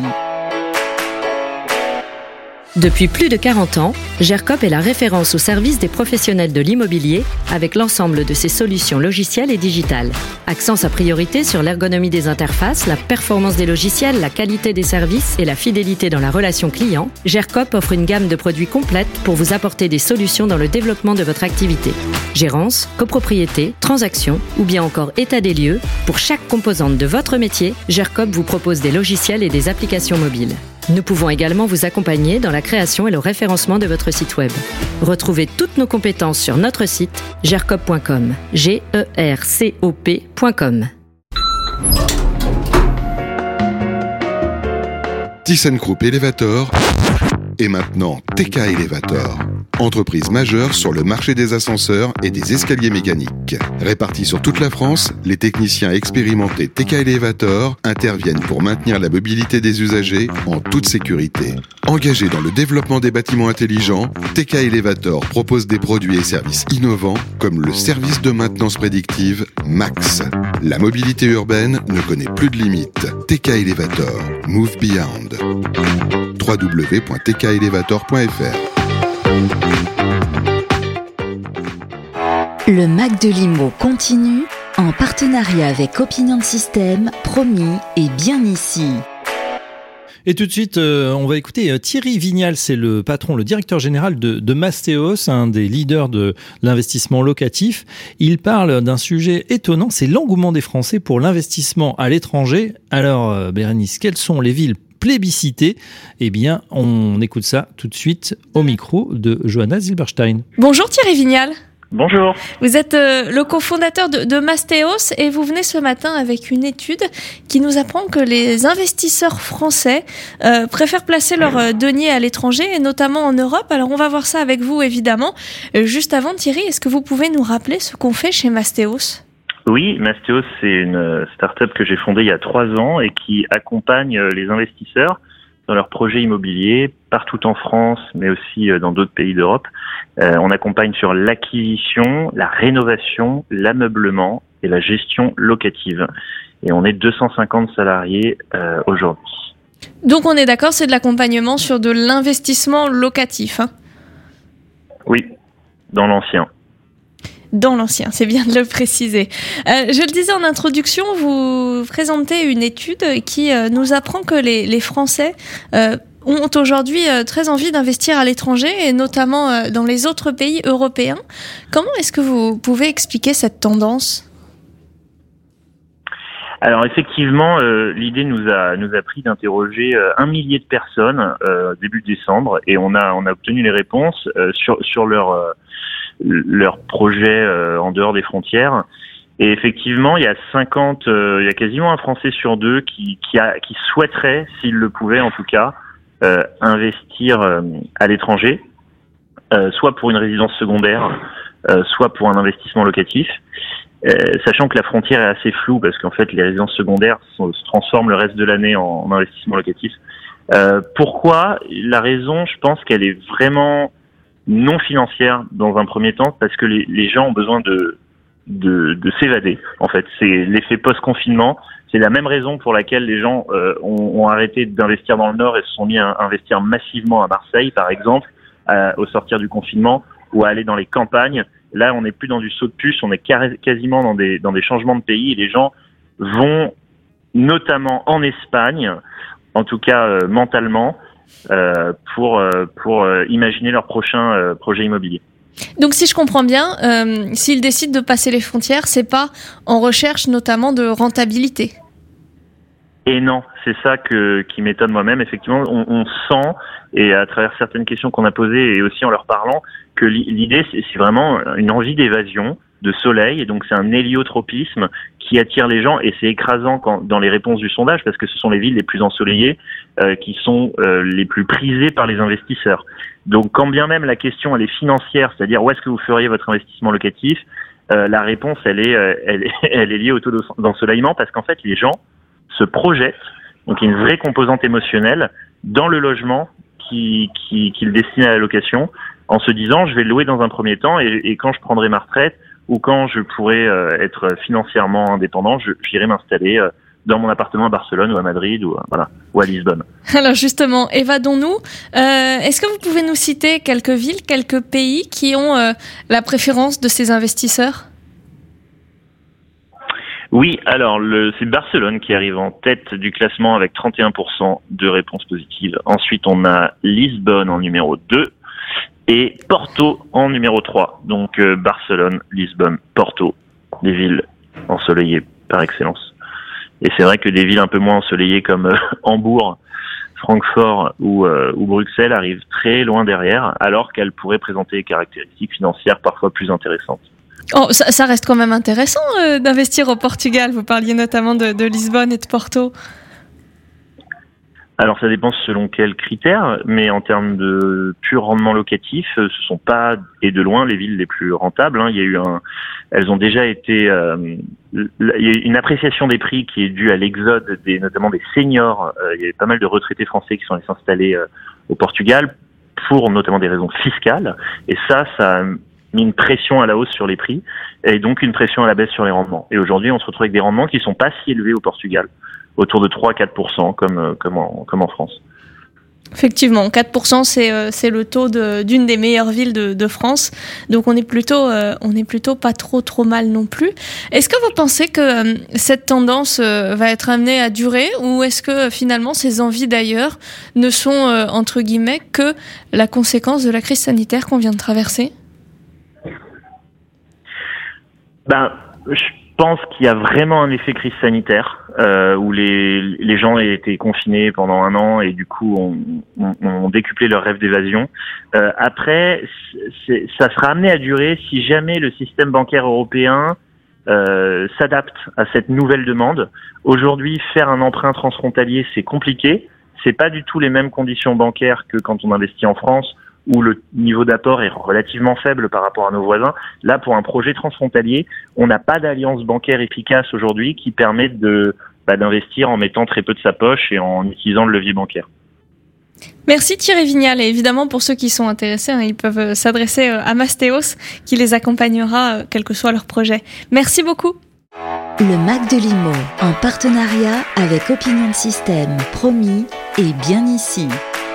Depuis plus de 40 ans, GERCOP est la référence au service des professionnels de l'immobilier avec l'ensemble de ses solutions logicielles et digitales. Accent sa priorité sur l'ergonomie des interfaces, la performance des logiciels, la qualité des services et la fidélité dans la relation client, GERCOP offre une gamme de produits complète pour vous apporter des solutions dans le développement de votre activité. Gérance, copropriété, transaction ou bien encore état des lieux, pour chaque composante de votre métier, GERCOP vous propose des logiciels et des applications mobiles. Nous pouvons également vous accompagner dans la création et le référencement de votre site web. Retrouvez toutes nos compétences sur notre site gercop.com. GERCOP.com. ThyssenKrupp Elevator et maintenant TK Elevator. Entreprise majeure sur le marché des ascenseurs et des escaliers mécaniques. Répartis sur toute la France, les techniciens expérimentés TK Elevator interviennent pour maintenir la mobilité des usagers en toute sécurité. Engagés dans le développement des bâtiments intelligents, TK Elevator propose des produits et services innovants comme le service de maintenance prédictive MAX. La mobilité urbaine ne connaît plus de limites. TK Elevator, Move Beyond. www.tkelevator.fr. Le Mac de l'Imo continue en partenariat avec Opinion System, promis et bien ici. Et tout de suite, on va écouter Thierry Vignal, c'est le patron, le directeur général de Mastéos, un des leaders de l'investissement locatif. Il parle d'un sujet étonnant, c'est l'engouement des Français pour l'investissement à l'étranger. Alors, Bérénice, quelles sont les villes plébiscitées? Eh bien, on écoute ça tout de suite au micro de Johanna Zilberstein. Bonjour Thierry Vignal. Bonjour. Vous êtes le cofondateur de Mastéos et vous venez ce matin avec une étude qui nous apprend que les investisseurs français préfèrent placer leurs deniers à l'étranger et notamment en Europe. Alors on va voir ça avec vous évidemment. Juste avant Thierry, est-ce que vous pouvez nous rappeler ce qu'on fait chez Mastéos ? Oui, Mastéos c'est une start-up que j'ai fondée il y a 3 ans et qui accompagne les investisseurs dans leurs projets immobiliers partout en France, mais aussi dans d'autres pays d'Europe. On accompagne sur l'acquisition, la rénovation, l'ameublement et la gestion locative. Et on est 250 salariés aujourd'hui. Donc on est d'accord, c'est de l'accompagnement sur de l'investissement locatif, hein ? Oui, dans l'ancien. Dans l'ancien, c'est bien de le préciser. Je le disais en introduction, vous présentez une étude qui nous apprend que les Français ont aujourd'hui très envie d'investir à l'étranger et notamment dans les autres pays européens. Comment est-ce que vous pouvez expliquer cette tendance ? Alors effectivement, l'idée nous a pris d'interroger 1 millier de personnes début décembre et on a obtenu les réponses sur leur projet en dehors des frontières. Et effectivement, il y a quasiment un Français sur 2 qui souhaiterait, s'il le pouvait en tout cas, investir à l'étranger, soit pour une résidence secondaire, soit pour un investissement locatif, sachant que la frontière est assez floue parce qu'en fait les résidences secondaires se transforment le reste de l'année en investissement locatif. Pourquoi ? La raison, je pense qu'elle est vraiment non financière dans un premier temps, parce que les gens ont besoin de s'évader. En fait, c'est l'effet post-confinement. C'est la même raison pour laquelle les gens ont arrêté d'investir dans le Nord et se sont mis à investir massivement à Marseille, par exemple, au sortir du confinement, ou à aller dans les campagnes. Là, on n'est plus dans du saut de puce, on est quasiment dans des changements de pays, et les gens vont notamment en Espagne, en tout cas mentalement, pour imaginer leur prochain projet immobilier. Donc si je comprends bien, s'ils décident de passer les frontières, c'est pas en recherche notamment de rentabilité. Et non, c'est ça qui m'étonne moi-même. Effectivement, on sent, et à travers certaines questions qu'on a posées et aussi en leur parlant, que l'idée c'est vraiment une envie d'évasion, de soleil, et donc c'est un héliotropisme qui attire les gens, et c'est écrasant dans les réponses du sondage, parce que ce sont les villes les plus ensoleillées qui sont les plus prisées par les investisseurs. Donc quand bien même la question elle est financière, c'est-à-dire où est-ce que vous feriez votre investissement locatif, la réponse elle est liée au taux d'ensoleillement, parce qu'en fait les gens se projettent, donc il y a une vraie composante émotionnelle dans le logement qu'ils destinent à la location, en se disant je vais le louer dans un premier temps, et quand je prendrai ma retraite ou quand je pourrai être financièrement indépendant, j'irai m'installer dans mon appartement à Barcelone ou à Madrid ou à Lisbonne. Alors justement, évadons-nous. Est-ce que vous pouvez nous citer quelques villes, quelques pays qui ont la préférence de ces investisseurs ? Oui, alors c'est Barcelone qui arrive en tête du classement avec 31% de réponses positives. Ensuite, on a Lisbonne en numéro 2 et Porto en numéro 3. Donc Barcelone, Lisbonne, Porto, des villes ensoleillées par excellence. Et c'est vrai que des villes un peu moins ensoleillées comme Hambourg, Francfort ou Bruxelles arrivent très loin derrière, alors qu'elles pourraient présenter des caractéristiques financières parfois plus intéressantes. Oh, ça reste quand même intéressant d'investir au Portugal. Vous parliez notamment de Lisbonne et de Porto. Alors ça dépend selon quels critères, mais en termes de pur rendement locatif, ce sont pas, et de loin, les villes les plus rentables. Il y a eu elles ont déjà été, il y a eu une appréciation des prix qui est due à l'exode notamment des seniors. Il y avait pas mal de retraités français qui sont allés s'installer au Portugal pour notamment des raisons fiscales, et ça a mis une pression à la hausse sur les prix, et donc une pression à la baisse sur les rendements. Et aujourd'hui, on se retrouve avec des rendements qui sont pas si élevés au Portugal, autour de 3-4%, comme en France. Effectivement, 4%, c'est le taux d'une des meilleures villes de France. Donc on est plutôt pas trop mal non plus. Est-ce que vous pensez que cette tendance va être amenée à durer, ou est-ce que finalement ces envies d'ailleurs ne sont entre guillemets que la conséquence de la crise sanitaire qu'on vient de traverser ? Je pense qu'il y a vraiment un effet crise sanitaire où les gens étaient confinés pendant 1 an et du coup ont décuplé leur rêve d'évasion. Après, ça sera amené à durer si jamais le système bancaire européen s'adapte à cette nouvelle demande. Aujourd'hui, faire un emprunt transfrontalier, c'est compliqué. C'est pas du tout les mêmes conditions bancaires que quand on investit en France, où le niveau d'apport est relativement faible par rapport à nos voisins. Là, pour un projet transfrontalier, on n'a pas d'alliance bancaire efficace aujourd'hui qui permette d'investir en mettant très peu de sa poche et en utilisant le levier bancaire. Merci Thierry Vignal, et évidemment pour ceux qui sont intéressés, ils peuvent s'adresser à Mastéos qui les accompagnera quel que soit leur projet. Merci beaucoup. Le Mac de Limo, en partenariat avec Opinion System, promis et bien ici.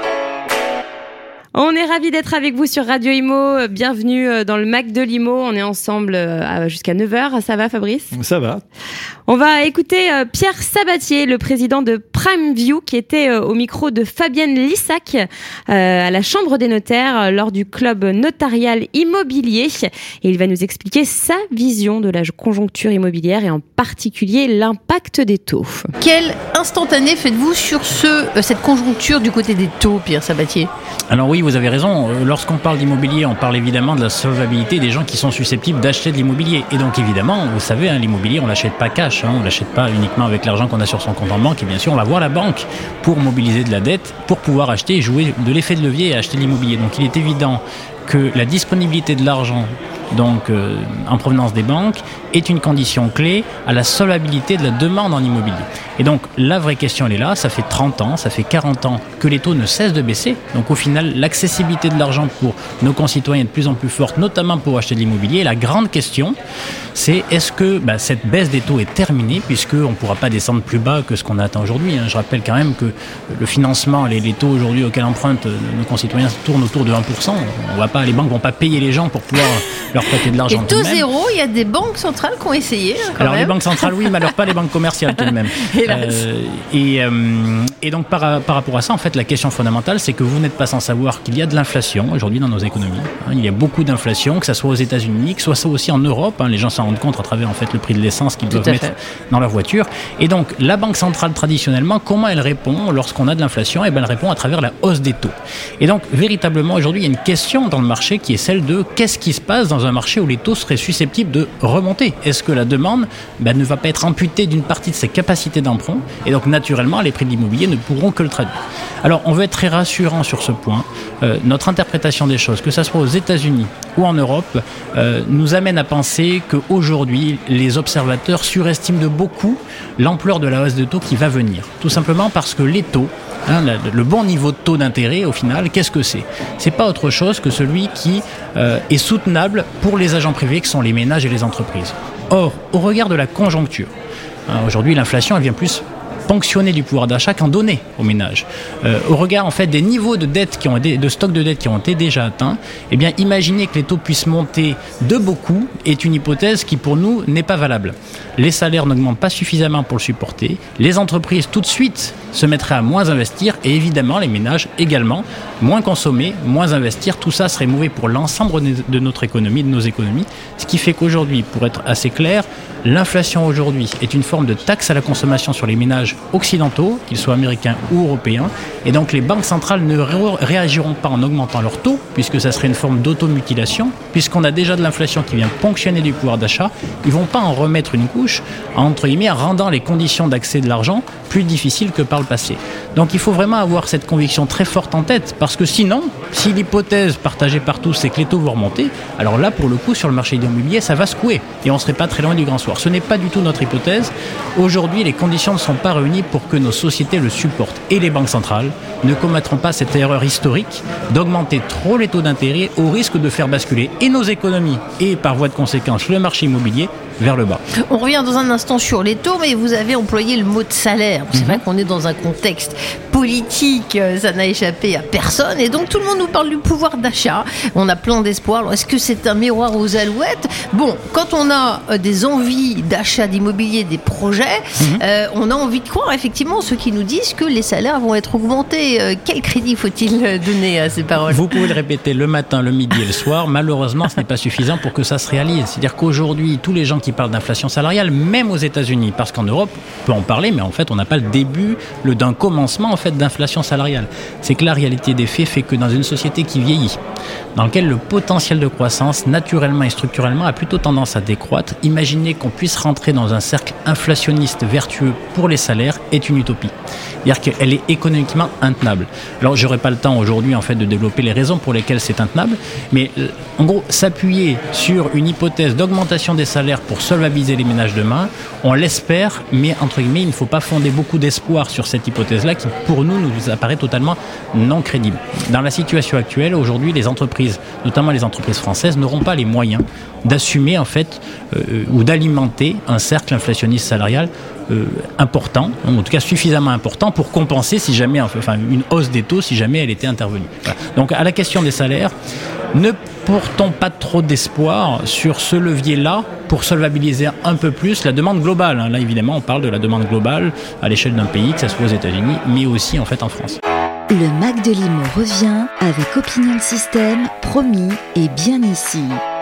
On est ravis d'être avec vous sur Radio Imo. Bienvenue dans le Mac de Limo. On est ensemble jusqu'à 9h. Ça va, Fabrice ? Ça va. On va écouter Pierre Sabatier, le président de PrimeView, qui était au micro de Fabienne Lissac à la Chambre des notaires lors du club notarial immobilier. Et il va nous expliquer sa vision de la conjoncture immobilière et en particulier l'impact des taux. Quel instantané faites-vous sur cette conjoncture du côté des taux, Pierre Sabatier ? Alors oui, vous avez raison. Lorsqu'on parle d'immobilier, on parle évidemment de la solvabilité des gens qui sont susceptibles d'acheter de l'immobilier. Et donc évidemment, vous savez, l'immobilier, on l'achète pas cash. On l'achète pas uniquement avec l'argent qu'on a sur son compte en banque. Et bien sûr, on va voir la banque pour mobiliser de la dette, pour pouvoir acheter et jouer de l'effet de levier et acheter de l'immobilier. Donc il est évident que la disponibilité de l'argent en provenance des banques est une condition clé à la solvabilité de la demande en immobilier. Et donc la vraie question elle est là, ça fait 30 ans, ça fait 40 ans que les taux ne cessent de baisser. Donc au final, l'accessibilité de l'argent pour nos concitoyens est de plus en plus forte, notamment pour acheter de l'immobilier. Et la grande question, c'est est-ce que cette baisse des taux est terminée, puisqu'on ne pourra pas descendre plus bas que ce qu'on attend aujourd'hui. Je rappelle quand même que le financement, les taux aujourd'hui auxquels empruntent nos concitoyens tournent autour de 1%. Les banques ne vont pas payer les gens pour pouvoir leur prêter de l'argent. Et taux zéro, il y a des banques centrales qui ont essayé. Alors les banques centrales, oui, mais alors pas les banques commerciales tout de même. Et donc par rapport à ça, en fait, la question fondamentale, c'est que vous n'êtes pas sans savoir qu'il y a de l'inflation aujourd'hui dans nos économies. Il y a beaucoup d'inflation, que ça soit aux États-Unis, que ce soit aussi en Europe. Les gens s'en rendent compte à travers en fait le prix de l'essence qu'ils doivent mettre dans leur voiture. Et donc la banque centrale traditionnellement, comment elle répond lorsqu'on a de l'inflation ? Elle répond à travers la hausse des taux. Et donc véritablement aujourd'hui, il y a une question dans le marché qui est celle de qu'est-ce qui se passe dans un marché où les taux seraient susceptibles de remonter ? Est-ce que la demande ne va pas être amputée d'une partie de ses capacités d'emprunt ? Et donc naturellement, les prix de l'immobilier ne pourront que le traduire. Alors on veut être très rassurant sur ce point. Notre interprétation des choses, que ce soit aux États-Unis ou en Europe, nous amène à penser qu'aujourd'hui, les observateurs surestiment de beaucoup l'ampleur de la hausse de taux qui va venir. Tout simplement parce que les taux, le bon niveau de taux d'intérêt, au final, qu'est-ce que c'est ? C'est pas autre chose que celui qui est soutenable pour les agents privés, qui sont les ménages et les entreprises. Or, au regard de la conjoncture, aujourd'hui, l'inflation, elle vient plus ponctionner du pouvoir d'achat qu'en donner aux ménages. Au regard en fait des niveaux de dette de stock de dette qui ont été déjà atteints, imaginer que les taux puissent monter de beaucoup est une hypothèse qui pour nous n'est pas valable. Les salaires n'augmentent pas suffisamment pour le supporter, les entreprises tout de suite se mettraient à moins investir et évidemment les ménages également, moins consommer, moins investir, tout ça serait mauvais pour l'ensemble de notre économie, de nos économies, ce qui fait qu'aujourd'hui, pour être assez clair, l'inflation aujourd'hui est une forme de taxe à la consommation sur les ménages occidentaux, qu'ils soient américains ou européens, et donc les banques centrales ne réagiront pas en augmentant leurs taux, puisque ça serait une forme d'automutilation, puisqu'on a déjà de l'inflation qui vient ponctionner du pouvoir d'achat, ils ne vont pas en remettre une couche, entre guillemets, en rendant les conditions d'accès de l'argent plus difficiles que par le passé. Donc il faut vraiment avoir cette conviction très forte en tête, parce que sinon, Si l'hypothèse partagée par tous, c'est que les taux vont remonter, alors là, pour le coup, sur le marché immobilier, ça va secouer. Et on ne serait pas très loin du grand soir. Ce n'est pas du tout notre hypothèse. Aujourd'hui, les conditions ne sont pas réunies pour que nos sociétés le supportent. Et les banques centrales ne commettront pas cette erreur historique d'augmenter trop les taux d'intérêt au risque de faire basculer et nos économies et par voie de conséquence le marché immobilier vers le bas. On revient dans un instant sur les taux, mais vous avez employé le mot de salaire. C'est vrai qu'on est dans un contexte politique, ça n'a échappé à personne, et donc tout le monde nous parle du pouvoir d'achat. On a plein d'espoir. Alors, est-ce que c'est un miroir aux alouettes ? Bon, quand on a des envies d'achat d'immobilier, des projets, on a envie de croire effectivement ceux qui nous disent que les salaires vont être augmentés. Quel crédit faut-il donner à ces paroles ? Vous pouvez le répéter le matin, le midi et le soir. Malheureusement, ce n'est pas suffisant pour que ça se réalise. C'est-à-dire qu'aujourd'hui, tous les gens qui parlent d'inflation salariale, même aux États-Unis, parce qu'en Europe, on peut en parler, mais en fait, on n'a pas le début d'un commencement en fait d'inflation salariale. C'est que la réalité des faits fait que dans une société qui vieillit, dans laquelle le potentiel de croissance, naturellement et structurellement, a plutôt tendance à décroître, imaginez qu'on puisse rentrer dans un cercle inflationniste vertueux pour les salaires est une utopie. C'est-à-dire qu'elle est économiquement intenable. Alors, j'aurais pas le temps aujourd'hui en fait de développer les raisons pour lesquelles c'est intenable, mais en gros, s'appuyer sur une hypothèse d'augmentation des salaires pour solvabiliser les ménages demain, on l'espère, mais entre guillemets, il ne faut pas fonder beaucoup d'espoir sur cette hypothèse-là qui, pour nous apparaît totalement non crédible. Dans la situation actuelle, aujourd'hui, les entreprises, notamment les entreprises françaises, n'auront pas les moyens d'assumer en fait ou d'alimenter un cercle inflationniste salarial important, en tout cas suffisamment important pour compenser si jamais, une hausse des taux si jamais elle était intervenue. Voilà. Donc à la question des salaires, ne portons pas trop d'espoir sur ce levier-là pour solvabiliser un peu plus la demande globale. Là évidemment on parle de la demande globale à l'échelle d'un pays, que ce soit aux États-Unis, mais aussi en fait en France. Le Mac de Limo revient avec Opinion System, promis et bien ici.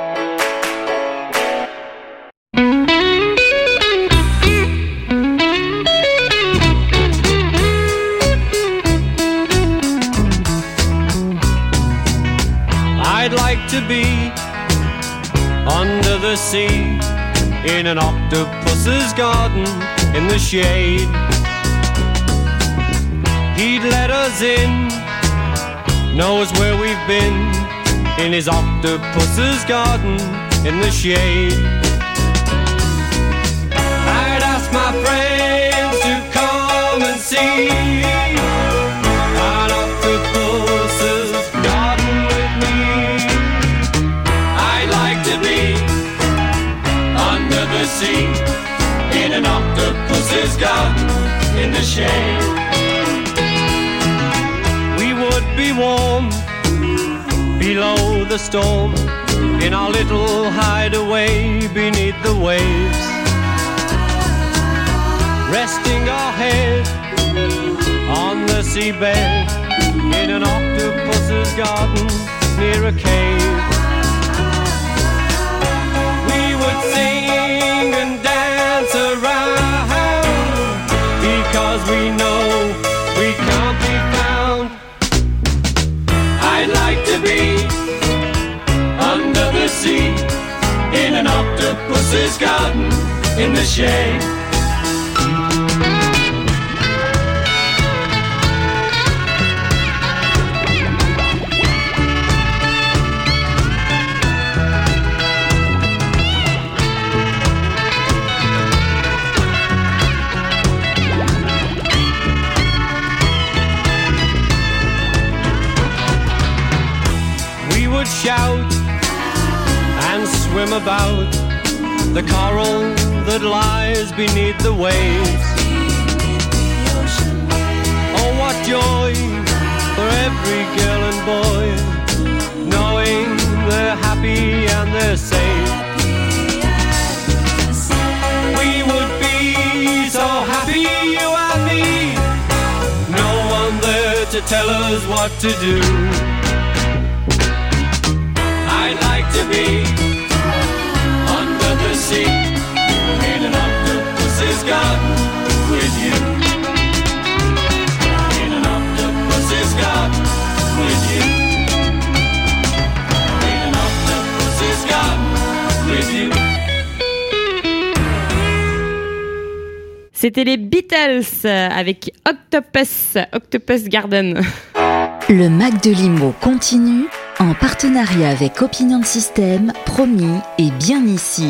I'd like to be under the sea in an octopus's garden in the shade. He'd let us in, knows where we've been, in his octopus's garden in the shade. I'd ask my friends to come and see an octopus's garden with me. I'd like to be under the sea in an octopus's garden in the shade. Be warm below the storm in our little hideaway beneath the waves, resting our head on the seabed in an octopus's garden near a cave. We would sing and dance around because we know we can't be found. I'd like to be under the sea in an octopus's garden in the shade. Shout and swim about the coral that lies beneath the waves. Oh, what joy for every girl and boy, knowing they're happy and they're safe. We would be so happy, you and me, no one there to tell us what to do. I'd like to be under the sea in an octopus's garden with you. In an octopus's garden with you. In an octopus's garden with you. C'était les Beatles avec Octopus Garden. Le Mac de Limo continue en partenariat avec Opinion System, Promis et Bien Ici.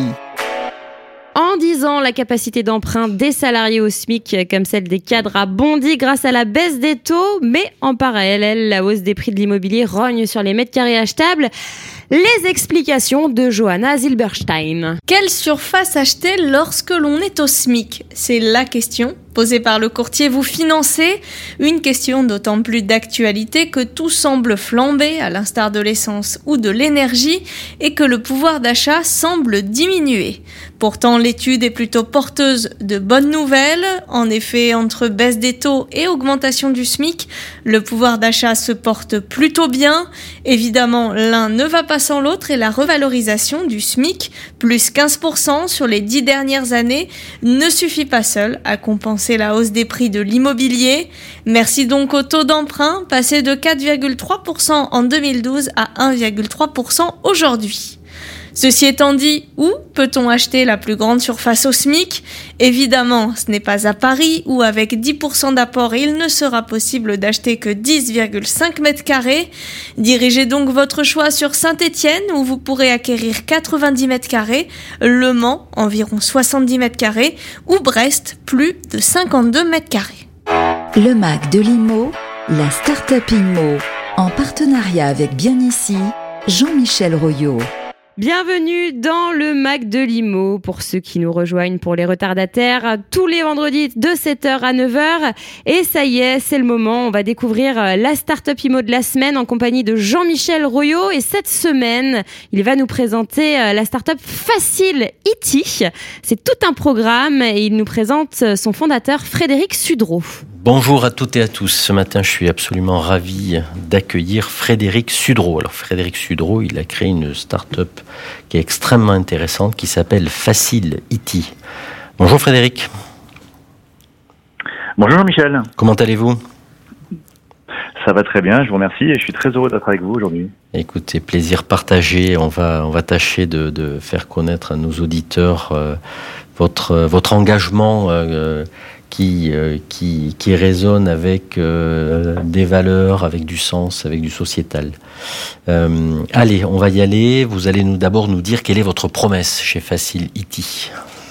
En 10 ans, la capacité d'emprunt des salariés au SMIC, comme celle des cadres, a bondi grâce à la baisse des taux. Mais en parallèle, la hausse des prix de l'immobilier rogne sur les mètres carrés achetables. Les explications de Johanna Zilberstein. Quelle surface acheter lorsque l'on est au SMIC ? C'est la question posée par le courtier Vous Financez. Une question d'autant plus d'actualité que tout semble flamber, à l'instar de l'essence ou de l'énergie, et que le pouvoir d'achat semble diminuer. Pourtant, l'étude est plutôt porteuse de bonnes nouvelles. En effet, entre baisse des taux et augmentation du SMIC, le pouvoir d'achat se porte plutôt bien. Évidemment, l'un ne va pas sans l'autre et la revalorisation du SMIC, plus 15% sur les 10 dernières années, ne suffit pas seule à compenser la hausse des prix de l'immobilier. Merci donc au taux d'emprunt, passé de 4,3% en 2012 à 1,3% aujourd'hui. Ceci étant dit, où peut-on acheter la plus grande surface au SMIC ? Évidemment, ce n'est pas à Paris, où avec 10% d'apport, il ne sera possible d'acheter que 10,5 mètres carrés. Dirigez donc votre choix sur Saint-Étienne, où vous pourrez acquérir 90 mètres carrés, Le Mans, environ 70 mètres carrés, ou Brest, plus de 52 mètres carrés. Le Mac de Limo, la start-up IMO, en partenariat avec Bien Ici, Jean-Michel Royot. Bienvenue dans le Mac de Limo. Pour ceux qui nous rejoignent pour les retardataires, tous les vendredis de 7h à 9h. Et ça y est, c'est le moment. On va découvrir la Startup IMO de la semaine en compagnie de Jean-Michel Royot. Et cette semaine, il va nous présenter la startup Facile IT. C'est tout un programme et il nous présente son fondateur Frédéric Sudreau. Bonjour à toutes et à tous. Ce matin, je suis absolument ravi d'accueillir Frédéric Sudreau. Alors, Frédéric Sudreau, il a créé une start-up qui est extrêmement intéressante, qui s'appelle Facile IT. Bonjour Frédéric. Bonjour Jean-Michel. Comment allez-vous ? Ça va très bien, je vous remercie et je suis très heureux d'être avec vous aujourd'hui. Écoutez, plaisir partagé. On va tâcher de faire connaître à nos auditeurs votre engagement qui résonne avec des valeurs, avec du sens, avec du sociétal. Allez, on va y aller. Vous allez d'abord nous dire quelle est votre promesse chez Facile IT.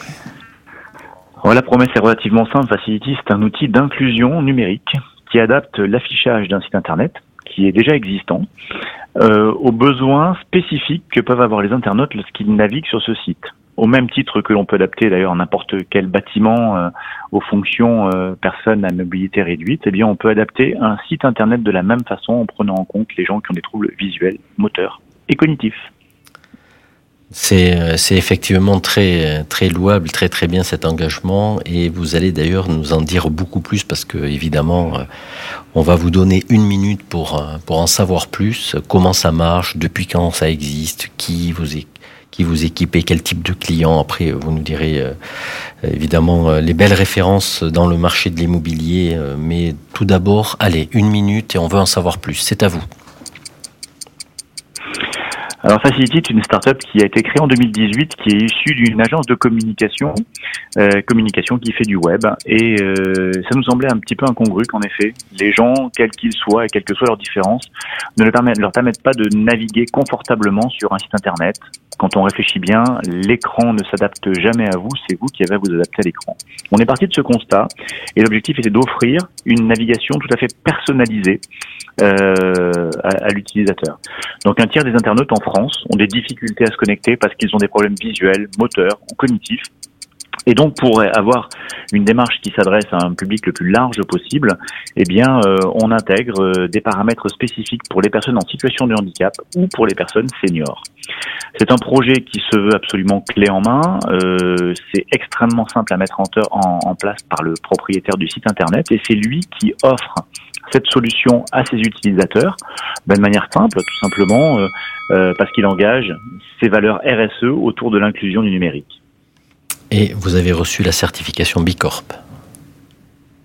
La promesse est relativement simple. Facile IT, c'est un outil d'inclusion numérique qui adapte l'affichage d'un site internet qui est déjà existant aux besoins spécifiques que peuvent avoir les internautes lorsqu'ils naviguent sur ce site. Au même titre que l'on peut adapter d'ailleurs n'importe quel bâtiment aux fonctions personnes à mobilité réduite, eh bien on peut adapter un site internet de la même façon en prenant en compte les gens qui ont des troubles visuels, moteurs et cognitifs. C'est effectivement très très louable, très très bien cet engagement et vous allez d'ailleurs nous en dire beaucoup plus parce que évidemment on va vous donner 1 minute pour en savoir plus, comment ça marche, depuis quand ça existe, qui vous équipez, quel type de clients. Après, vous nous direz évidemment les belles références dans le marché de l'immobilier. Mais tout d'abord, allez, 1 minute et on veut en savoir plus. C'est à vous. Alors Facility est une start-up qui a été créée en 2018, qui est issue d'une agence de communication qui fait du web. Et ça nous semblait un petit peu incongru qu'en effet, les gens, quels qu'ils soient et quelles que soient leurs différences, ne leur permettent pas de naviguer confortablement sur un site internet. Quand on réfléchit bien, l'écran ne s'adapte jamais à vous, c'est vous qui avez à vous adapter à l'écran. On est parti de ce constat et l'objectif était d'offrir une navigation tout à fait personnalisée à l'utilisateur. Donc un tiers des internautes en France ont des difficultés à se connecter parce qu'ils ont des problèmes visuels, moteurs ou cognitifs. Et donc, pour avoir une démarche qui s'adresse à un public le plus large possible, eh bien, on intègre des paramètres spécifiques pour les personnes en situation de handicap ou pour les personnes seniors. C'est un projet qui se veut absolument clé en main. C'est extrêmement simple à mettre en place par le propriétaire du site internet et c'est lui qui offre cette solution à ses utilisateurs de manière simple, tout simplement parce qu'il engage ses valeurs RSE autour de l'inclusion du numérique. Et vous avez reçu la certification B Corp.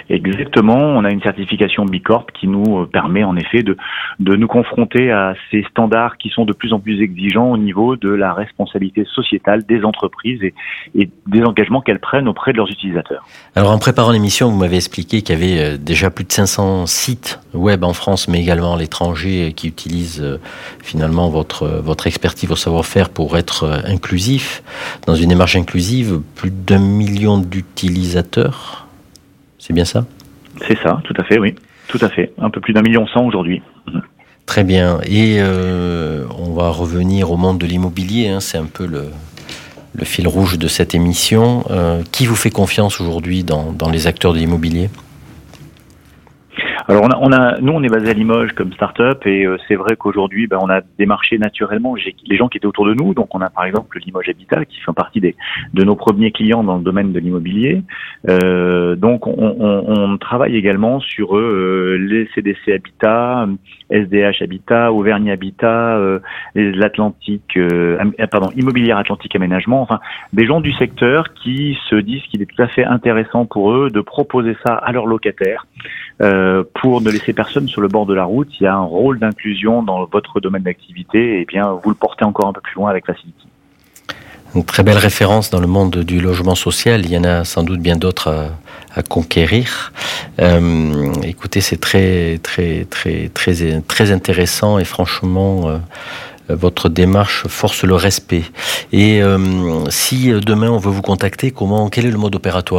Exactement, on a une certification B Corp qui nous permet en effet de nous confronter à ces standards qui sont de plus en plus exigeants au niveau de la responsabilité sociétale des entreprises et des engagements qu'elles prennent auprès de leurs utilisateurs. Alors en préparant l'émission, vous m'avez expliqué qu'il y avait déjà plus de 500 sites web en France, mais également à l'étranger, qui utilisent finalement votre expertise, votre savoir-faire pour être inclusif. Dans une démarche inclusive, plus d'1 million d'utilisateurs. C'est bien ça ? C'est ça, tout à fait, oui. Tout à fait. Un peu plus d'1,1 million aujourd'hui. Très bien. Et on va revenir au monde de l'immobilier. Hein. C'est un peu le fil rouge de cette émission. Qui vous fait confiance aujourd'hui dans les acteurs de l'immobilier ? Alors nous on est basé à Limoges comme start-up et c'est vrai qu'aujourd'hui on a démarché naturellement les gens qui étaient autour de nous. Donc on a par exemple le Limoges Habitat qui fait partie de nos premiers clients dans le domaine de l'immobilier. Donc on travaille également sur les CDC Habitat, SDH Habitat, Auvergne Habitat, l'Atlantique, Immobilière Atlantique Aménagement. Enfin des gens du secteur qui se disent qu'il est tout à fait intéressant pour eux de proposer ça à leurs locataires. Pour ne laisser personne sur le bord de la route, il y a un rôle d'inclusion dans votre domaine d'activité et bien vous le portez encore un peu plus loin avec Facility. Une très belle référence dans le monde du logement social. Il y en a sans doute bien d'autres à conquérir. Écoutez, c'est très très très très très intéressant et franchement votre démarche force le respect. Et si demain on veut vous contacter, quel est le mode opératoire ?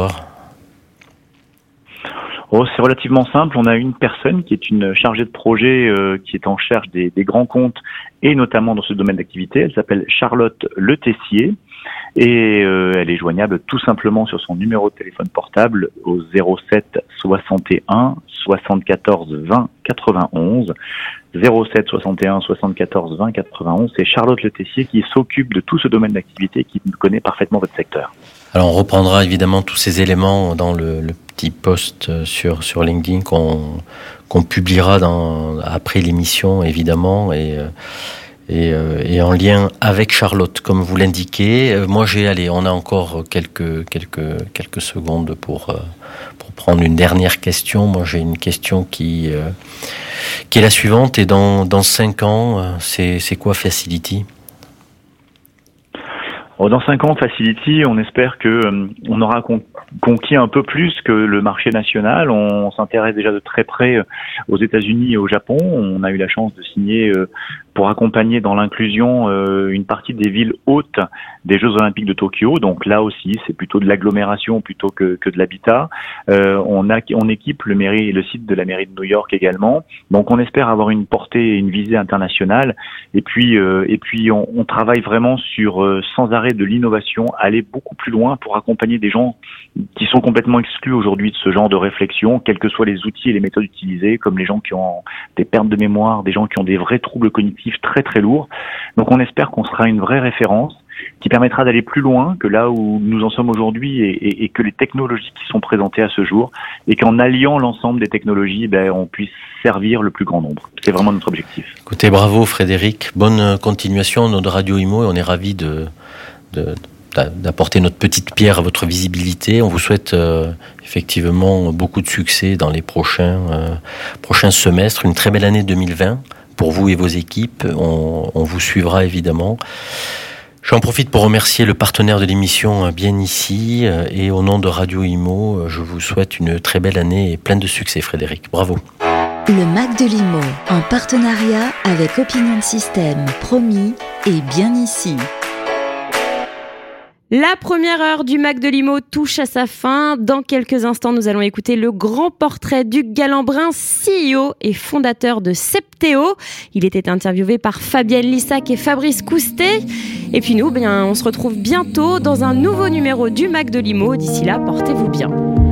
C'est relativement simple. On a une personne qui est une chargée de projet qui est en charge des grands comptes et notamment dans ce domaine d'activité. Elle s'appelle Charlotte Le Tessier et elle est joignable tout simplement sur son numéro de téléphone portable au 07 61 74 20 91. 07 61 74 20 91. C'est Charlotte Le Tessier qui s'occupe de tout ce domaine d'activité et qui connaît parfaitement votre secteur. Alors on reprendra évidemment tous ces éléments dans le petit post sur LinkedIn qu'on publiera après l'émission évidemment et en lien avec Charlotte comme vous l'indiquez. Moi on a encore quelques secondes pour prendre une dernière question. Moi j'ai une question qui est la suivante et dans 5 ans c'est quoi Facility ? Dans 5 ans, Facility, on espère que on aura conquis un peu plus que le marché national. On s'intéresse déjà de très près aux États-Unis et au Japon. On a eu la chance de signer pour accompagner dans l'inclusion une partie des villes hôtes des Jeux Olympiques de Tokyo. Donc là aussi, c'est plutôt de l'agglomération plutôt que de l'habitat. On équipe le site de la mairie de New York également. Donc on espère avoir une portée et une visée internationale. Et puis on travaille vraiment sur sans arrêt de l'innovation, aller beaucoup plus loin pour accompagner des gens qui sont complètement exclus aujourd'hui de ce genre de réflexion, quels que soient les outils et les méthodes utilisées, comme les gens qui ont des pertes de mémoire, des gens qui ont des vrais troubles cognitifs très très lourds. Donc on espère qu'on sera une vraie référence qui permettra d'aller plus loin que là où nous en sommes aujourd'hui et que les technologies qui sont présentées à ce jour et qu'en alliant l'ensemble des technologies, on puisse servir le plus grand nombre. C'est vraiment notre objectif. Écoutez, bravo Frédéric, bonne continuation de Radio Imo et on est ravis d'apporter notre petite pierre à votre visibilité. On vous souhaite effectivement beaucoup de succès dans les prochains semestres, une très belle année 2020 pour vous et vos équipes. On vous suivra évidemment. J'en profite pour remercier le partenaire de l'émission Bien Ici et au nom de Radio Imo, je vous souhaite une très belle année et pleine de succès Frédéric. Bravo. Le Mac de l'Imo en partenariat avec Opinion System, promis et Bien Ici. La première heure du Mac de l'Imo touche à sa fin. Dans quelques instants, nous allons écouter le grand portrait d'Hugues Galambrin, CEO et fondateur de Septéo. Il était interviewé par Fabienne Lissac et Fabrice Coustet. Et puis nous, on se retrouve bientôt dans un nouveau numéro du Mac de l'Imo. D'ici là, portez-vous bien.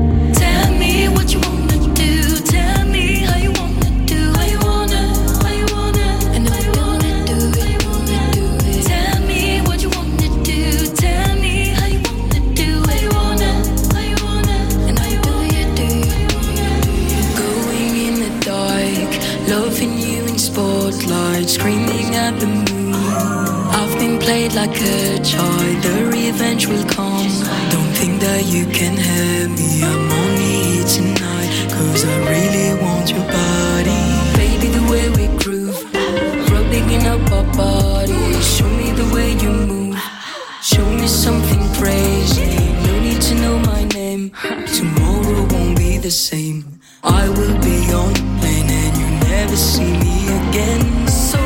Screaming at the moon, I've been played like a child, the revenge will come. Don't think that you can have me, I'm on it tonight. 'cause I really want your body. Baby, the way we groove, rubbing up our bodies. Show me the way you move, show me something crazy. No need to know my name, tomorrow won't be the same. I will be on a plane and you never see me again. So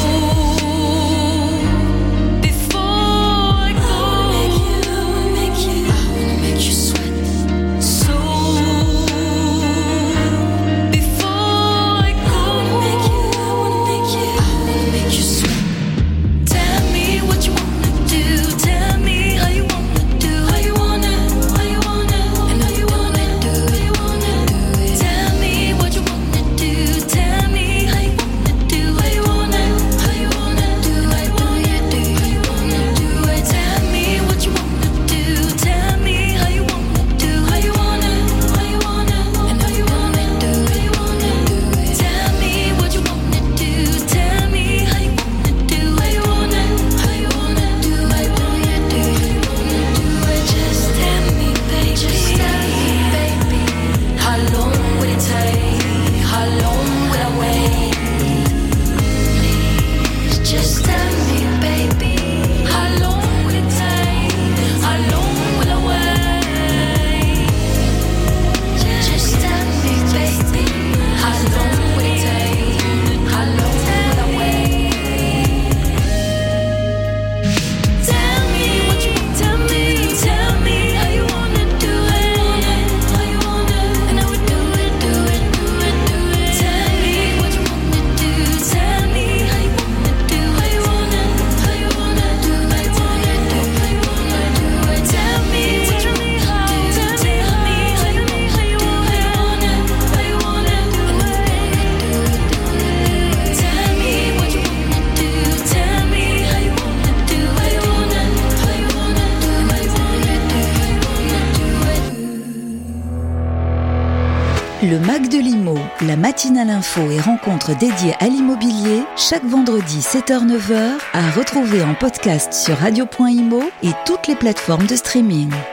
Le Mac de l'Imo, la matinale info et rencontres dédiées à l'immobilier, chaque vendredi 7h-9h, à retrouver en podcast sur radio.imo et toutes les plateformes de streaming.